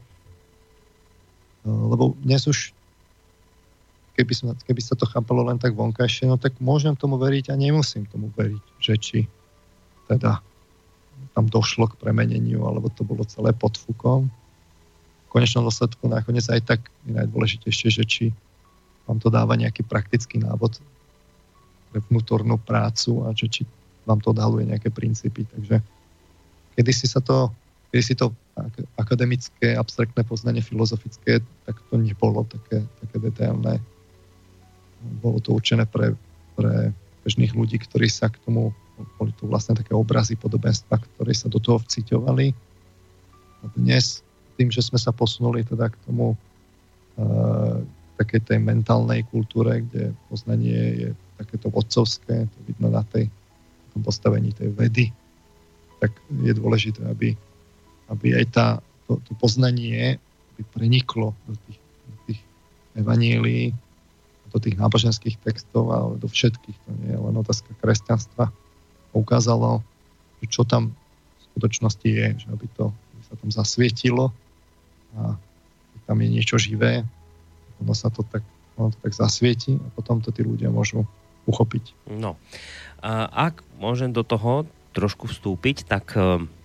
Uh, lebo dnes už keby, som, keby sa to chápalo len tak vonkajšie, no tak môžem tomu veriť a nemusím tomu veriť, že či teda tam došlo k premeneniu, alebo to bolo celé podfukom. V konečnom dôsledku nakoniec aj tak je najdôležitejšie, že či vám to dáva nejaký praktický návod pre vnútornú prácu a že či vám to odhaluje nejaké princípy. Takže kedysi sa to, kedysi to akademické, abstraktné poznanie filozofické, tak to nebolo také, také detailné. Bolo to určené pre, pre bežných ľudí, ktorí sa k tomu boli to vlastne také obrazy, podobenstva, ktoré sa do toho vciťovali. A dnes, tým, že sme sa posunuli teda k tomu uh, takej tej mentálnej kultúre, kde poznanie je takéto vodcovské, to vidno na tej tom postavení tej vedy, tak je dôležité, aby, aby aj tá, to, to poznanie aby preniklo do tých, do tých evanílií, do tých náboženských textov, ale do všetkých. To nie je len otázka kresťanstva. Ukázalo, čo tam v skutočnosti je, že aby to aby sa tam zasvietilo a tam je niečo živé, ono sa to tak, ono to tak zasvieti a potom to tí ľudia môžu uchopiť. No. A ak môžem do toho trošku vstúpiť, tak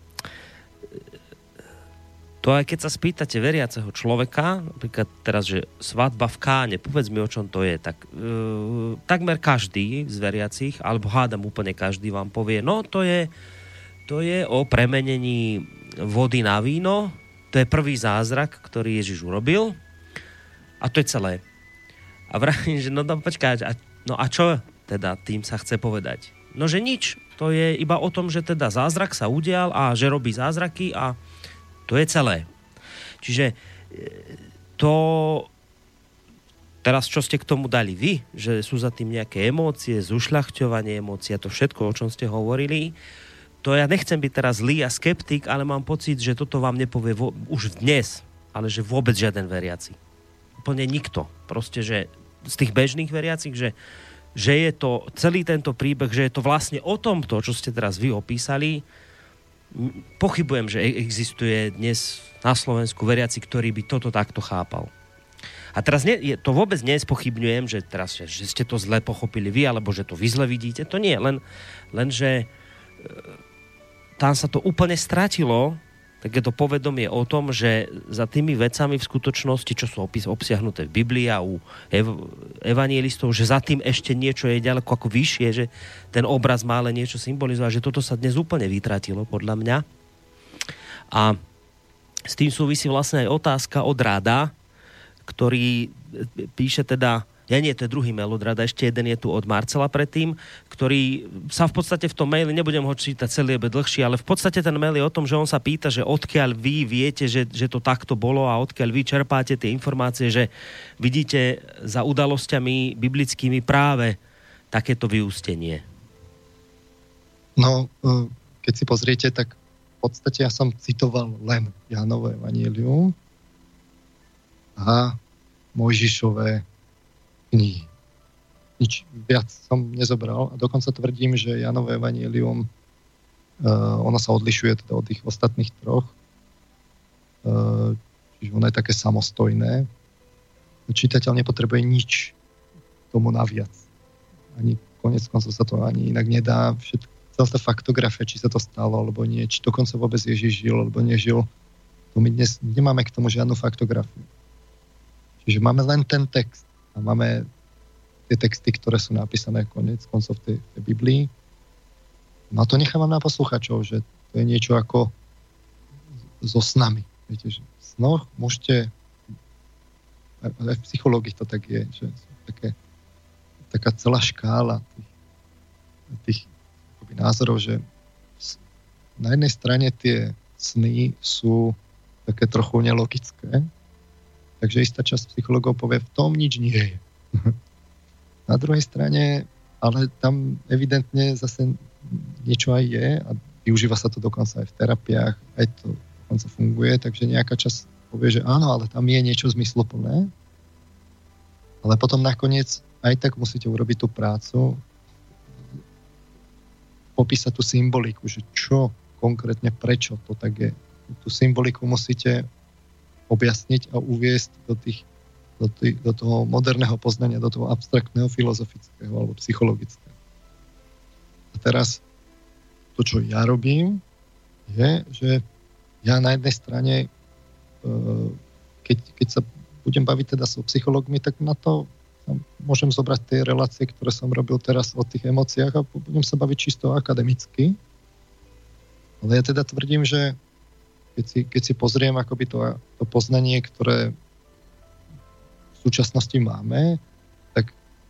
to aj keď sa spýtate veriaceho človeka, napríklad teraz, že svadba v Káne, povedz mi, o čom to je, tak e, takmer každý z veriacich, alebo hádam úplne každý vám povie, no to je, to je o premenení vody na víno, to je prvý zázrak, ktorý Ježiš urobil a to je celé. A vravím, že no, no počkaj, a, no a čo teda tým sa chce povedať? No, že nič, to je iba o tom, že teda zázrak sa udial a že robí zázraky a to je celé. Čiže to teraz, čo ste k tomu dali vy, že sú za tým nejaké emócie, zušľachťovanie emócií a to všetko, o čom ste hovorili, to ja nechcem byť teraz zlý a skeptik, ale mám pocit, že toto vám nepovie vo, už dnes, ale že vôbec žiaden veriaci. Úplne nikto. Proste, že z tých bežných veriacich, že, že je to celý tento príbeh, že je to vlastne o tomto, čo ste teraz vy opísali. Pochybujem, že existuje dnes na Slovensku veriaci, ktorý by toto takto chápal. A teraz nie, to vôbec nespochybňujem, že teraz že ste to zle pochopili vy, alebo že to vy zle vidíte. To nie, len, len že tam sa to úplne stratilo, takéto povedomie o tom, že za tými vecami v skutočnosti, čo sú opis, obsiahnuté v Biblii a u ev- evangelistov, že za tým ešte niečo je ďaleko ako vyššie, že ten obraz má ale niečo symbolizovať, že toto sa dnes úplne vytratilo, podľa mňa. A s tým súvisí vlastne aj otázka od Rada, ktorý píše teda, ja nie, to je druhý mail od Rada, ešte jeden je tu od Marcela predtým, ktorý sa v podstate v tom maili, nebudem ho čítať celý, je dlhší, ale v podstate ten mail je o tom, že on sa pýta, že odkiaľ vy viete, že, že to takto bolo a odkiaľ vy čerpáte tie informácie, že vidíte za udalosťami biblickými práve takéto vyústenie. No, keď si pozriete, tak v podstate ja som citoval len Jánovo evanjelium a Mojžišové knihy. Nič viac som nezobral a dokonca tvrdím, že Jánovo evanjelium uh, ono sa odlišuje teda od tých ostatných troch. Uh, čiže ono je také samostojné. Čitateľ nepotrebuje nič tomu naviac. Ani konec koncov sa to ani inak nedá. Všetko, celá tá faktografia, či sa to stalo, alebo nie, či dokonca vôbec Ježiš žil, alebo nežil. To my dnes nemáme k tomu žiadnu faktografiu. Čiže máme len ten text. A máme tie texty, ktoré sú napísané koniec koncov v tej, tej Biblii. No a to nechávam na posluchačov, že to je niečo ako so snami. Viete, že v snoch môžete, aj v psychológii to tak je, že sú také, taká celá škála tých, tých akoby názorov, že na jednej strane tie sny sú také trochu nelogické, takže istá časť psychológov povie, v tom nič nie je. Na druhej strane, ale tam evidentne zase niečo aj je a využíva sa to dokonca aj v terapiách, aj to dokonca funguje, takže nejaká časť povie, že áno, ale tam je niečo zmysluplné, ale potom nakoniec aj tak musíte urobiť tú prácu, popísať tú symboliku, že čo konkrétne, prečo to tak je. Tú symboliku musíte objasniť a uviesť do, tých, do, tých, do toho moderného poznania, do toho abstraktného, filozofického alebo psychologického. A teraz to, čo ja robím, je, že ja na jednej strane, keď, keď sa budem baviť teda so psychológmi, tak na to môžem zobrať tie relácie, ktoré som robil teraz o tých emóciách a budem sa baviť čisto akademicky. Ale ja teda tvrdím, že Keď si, keď si pozriem akoby to, to poznanie, ktoré v súčasnosti máme, tak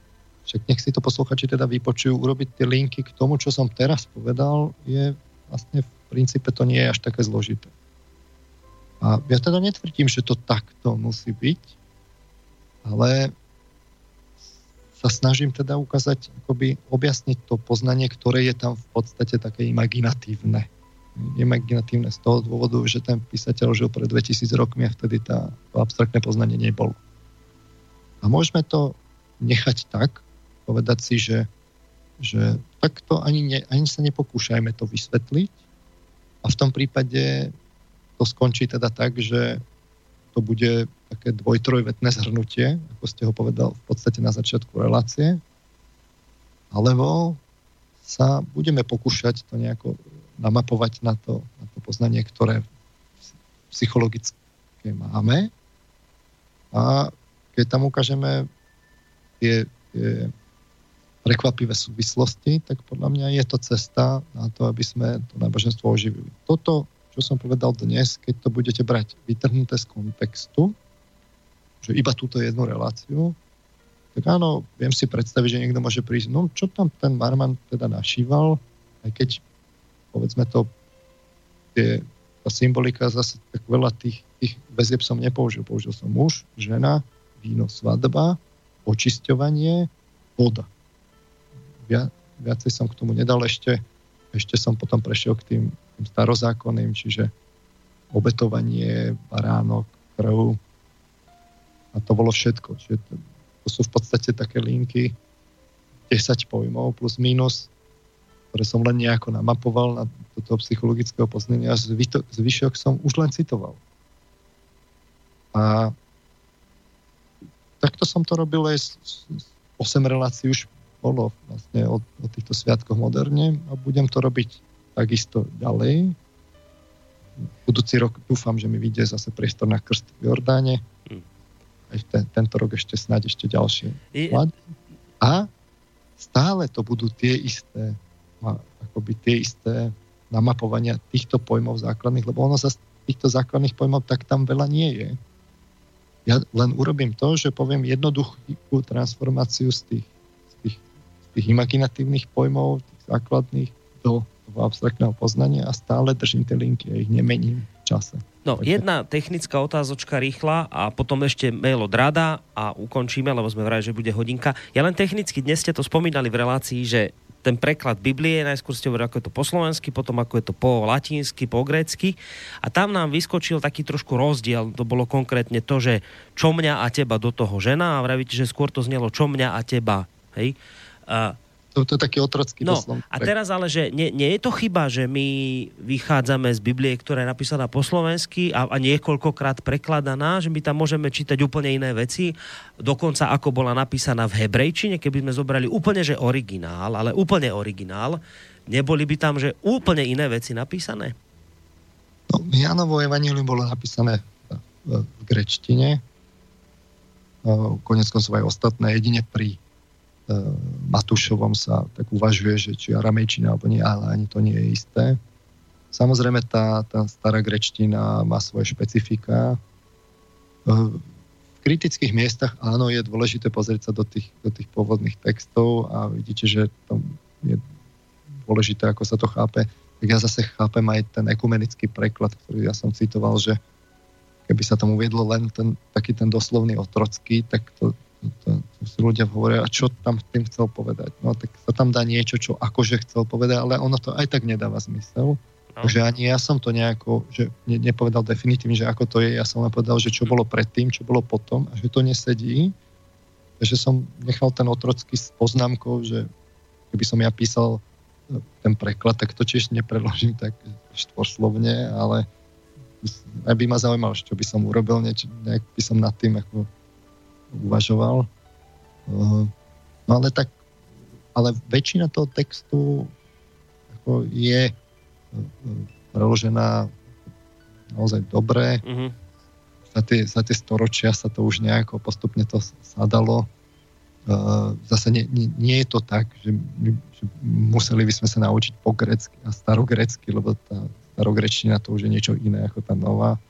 však nech si to posluchači teda vypočujú, urobiť tie linky k tomu, čo som teraz povedal, je vlastne v princípe to nie je až také zložité. A ja teda netvrdím, že to takto musí byť, ale sa snažím teda ukázať, akoby objasniť to poznanie, ktoré je tam v podstate také imaginatívne. Imaginatívne z toho dôvodu, že ten písateľ žil pred dvetisíc rokmi a vtedy tá, to abstraktné poznanie nebolo. A môžeme to nechať tak, povedať si, že, že takto ani, ne, ani sa nepokúšajme to vysvetliť a v tom prípade to skončí teda tak, že to bude také dvoj-trojvetné zhrnutie, ako ste ho povedal v podstate na začiatku relácie, alebo sa budeme pokúšať to nejako namapovať na to, na to poznanie, ktoré psychologické máme a keď tam ukážeme tie, tie prekvapivé súvislosti, tak podľa mňa je to cesta na to, aby sme to náboženstvo oživili. Toto, čo som povedal dnes, keď to budete brať vytrhnuté z kontextu, že iba túto jednu reláciu, tak áno, viem si predstaviť, že niekto môže prísť, no čo tam ten Marman teda našíval, aj keď povedzme to, tie, tá symbolika zase tak veľa tých, tých väzieb som nepoužil. Použil som muž, žena, víno, svadba, očisťovanie, voda. Via, viacej som k tomu nedal ešte. Ešte som potom prešiel k tým, tým starozákonným, čiže obetovanie, baránok, krv. A to bolo všetko. Čiže to, to sú v podstate také linky desať pojmov plus minus, ktoré som len nejako namapoval na toto psychologického poznania a zvyšok som už len citoval. A takto som to robil aj osem relácií už bolo vlastne o, o týchto sviatkoch moderne a budem to robiť takisto ďalej. Budúci rok dúfam, že mi vyjde zase priestor na krst v Jordáne. Aj ten, tento rok ešte snáď ešte ďalšie. A stále to budú tie isté akoby tie isté namapovania týchto pojmov základných, lebo ono za týchto základných pojmov tak tam veľa nie je. Ja len urobím to, že poviem jednoduchú transformáciu z tých, z tých, z tých imaginatívnych pojmov, tých základných do toho abstraktného poznania a stále držím tie linky a ich nemením v čase. No, Takže. Jedna technická otázočka rýchla a potom ešte mail od Rada a ukončíme, lebo sme vrali, že bude hodinka. Ja len technicky, dnes ste to spomínali v relácii, že ten preklad Biblie, najskôr ste hovorili, ako je to po slovensky, potom ako je to po latinsky, po grécky. A tam nám vyskočil taký trošku rozdiel. To bolo konkrétne to, že čo mňa a teba do toho žena a vravíte, že skôr to znelo čo mňa a teba. Hej? A To, to je taký otrocký no, doslov. A teraz ale, že nie, nie je to chyba, že my vychádzame z Biblie, ktorá je napísaná po slovensky a, a niekoľkokrát prekladaná, že my tam môžeme čítať úplne iné veci, dokonca ako bola napísaná v hebrejčine, keby sme zobrali úplne, že originál, ale úplne originál, neboli by tam, že úplne iné veci napísané? No, Jánovo evanjelium bolo napísané v, v grečtine, konec koncov aj ostatné, jedine pri Matúšovom sa tak uvažuje, že či aramejčina alebo nie, ale ani to nie je isté. Samozrejme tá, tá stará grečtina má svoje špecifika. V kritických miestach áno, je dôležité pozrieť sa do tých, do tých pôvodných textov a vidíte, že to je dôležité, ako sa to chápe. Tak ja zase chápem aj ten ekumenický preklad, ktorý ja som citoval, že keby sa tomu viedlo len ten, taký ten doslovný otrocký, tak to To, to si ľudia hovoria, a čo tam tým chcel povedať. No tak sa tam dá niečo, čo akože chcel povedať, ale ono to aj tak nedáva zmysel. No. Takže ani ja som to nejako, že ne, nepovedal definitívne, že ako to je, ja som len povedal, že čo bolo predtým, čo bolo potom a že to nesedí. Takže som nechal ten otrocký s poznámkou, že keby som ja písal ten preklad, tak to tiež nepreložím tak štvorslovne, ale aj by ma zaujímalo, čo by som urobil, niečo, nejak by som nad tým ako uvažoval. No ale tak, ale väčšina toho textu ako je preložená naozaj dobre. Mm-hmm. Za tie, za tie storočia sa to už nejako postupne to sadalo. Zase nie, nie, nie je to tak, že, my, že museli by sme sa naučiť po grécky a starogrécky, lebo tá starogrečtina to už je niečo iné ako tá nová.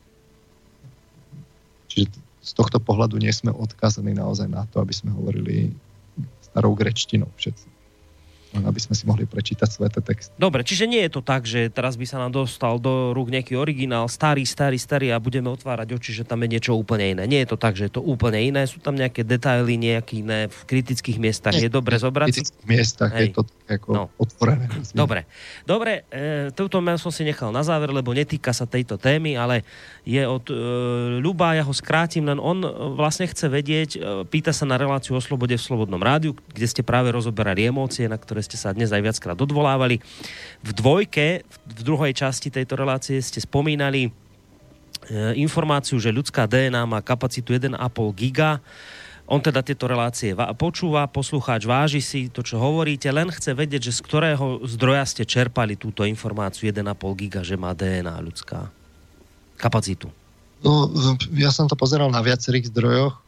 Čiže z tohto pohľadu nie sme odkázaní naozaj na to, aby sme hovorili starou gréčtinou všetci. Aby sme si mohli prečítať sväté texty. Dobre, čiže nie je to tak, že teraz by sa nám dostal do rúk nejaký originál, starý, starý, starý a budeme otvárať oči, že tam je niečo úplne iné. Nie je to tak, že je to úplne iné. Sú tam nejaké detaily, nejaké iné v kritických miestach. Nie, je dobre zobrať? V kritických miestach Hej. je to tak ako no. otvorené. Dobre. Dobre, e, toto som si nechal na záver, lebo netýka sa tejto témy, ale je od e, Ľuba, ja ho skrátim, len on vlastne chce vedieť, e, pýta sa na reláciu o slobode v Slobodnom rádiu, kde ste práve rozoberali emócie, na ktoré ste sa dnes aj viackrát odvolávali. V dvojke, v druhej časti tejto relácie ste spomínali e, informáciu, že ľudská dé en á má kapacitu jeden a pol giga. On teda tieto relácie počúva, poslucháč váži si to, čo hovoríte, len chce vedieť, že z ktorého zdroja ste čerpali túto informáciu jeden a pol giga, že má dé en á ľudská kapacitu. No, ja som to pozeral na viacerých zdrojoch.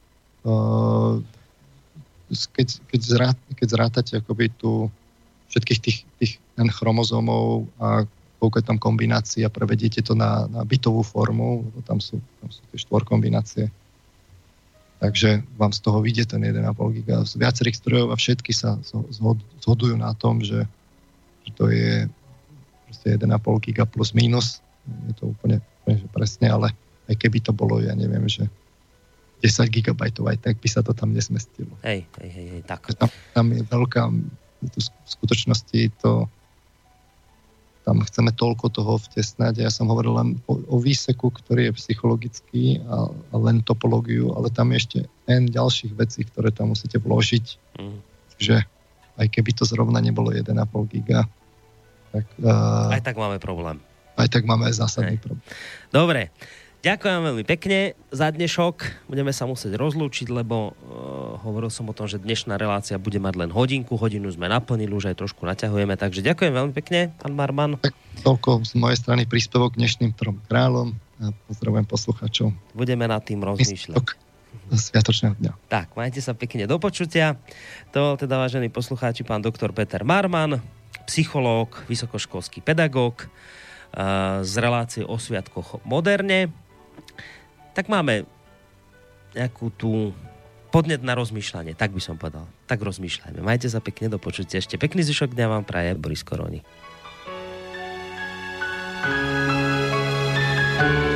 Keď, keď, zrát, keď zrátate akoby tú všetkých tých, tých N chromozómov a koľko je tam kombinácií a prevediete to na, na bitovú formu, lebo tam sú, tam sú tie štvor kombinácie. Takže vám z toho vyjde ten jeden a pol giga z viacerých strojov a všetky sa zhodujú na tom, že, že to je proste jeden a pol giga plus minus. Je to úplne, úplne že presne, ale aj keby to bolo, ja neviem, že desať gigabajtov, aj tak by sa to tam nesmestilo. Hej, hej, hej, hej tak. Tam, tam je veľká v skutočnosti to tam chceme toľko toho vtesnať. Ja som hovoril len o, o výseku, ktorý je psychologický a, a len topológiu, ale tam je ešte N ďalších vecí, ktoré tam musíte vložiť. Mm. Čiže aj keby to zrovna nebolo jeden a pol giga, tak... Uh, aj tak máme problém. Aj tak máme aj zásadný Hej. problém. Dobre. Ďakujem veľmi pekne za dnešok. Budeme sa musieť rozlúčiť, lebo uh, hovoril som o tom, že dnešná relácia bude mať len hodinku. Hodinu sme naplnili, už aj trošku naťahujeme. Takže ďakujem veľmi pekne, pán Marman. Tak toľko z mojej strany príspevok k dnešným trom kráľom. A pozdravujem poslucháčov. Budeme nad tým rozmýšľať. Sviatočného dňa. Tak, majte sa pekne do počutia. To teda, vážení poslucháči, pán doktor Peter Marman, psychológ, vysokoškolský pedagóg uh, z relácie o sviatkoch moderne. Tak máme nejakú tú podnet na rozmýšľanie, tak by som povedal. Tak rozmýšľajme. Majte sa pekne do počutia. Ešte pekný zvyšok dňa vám praje Boris Koroni.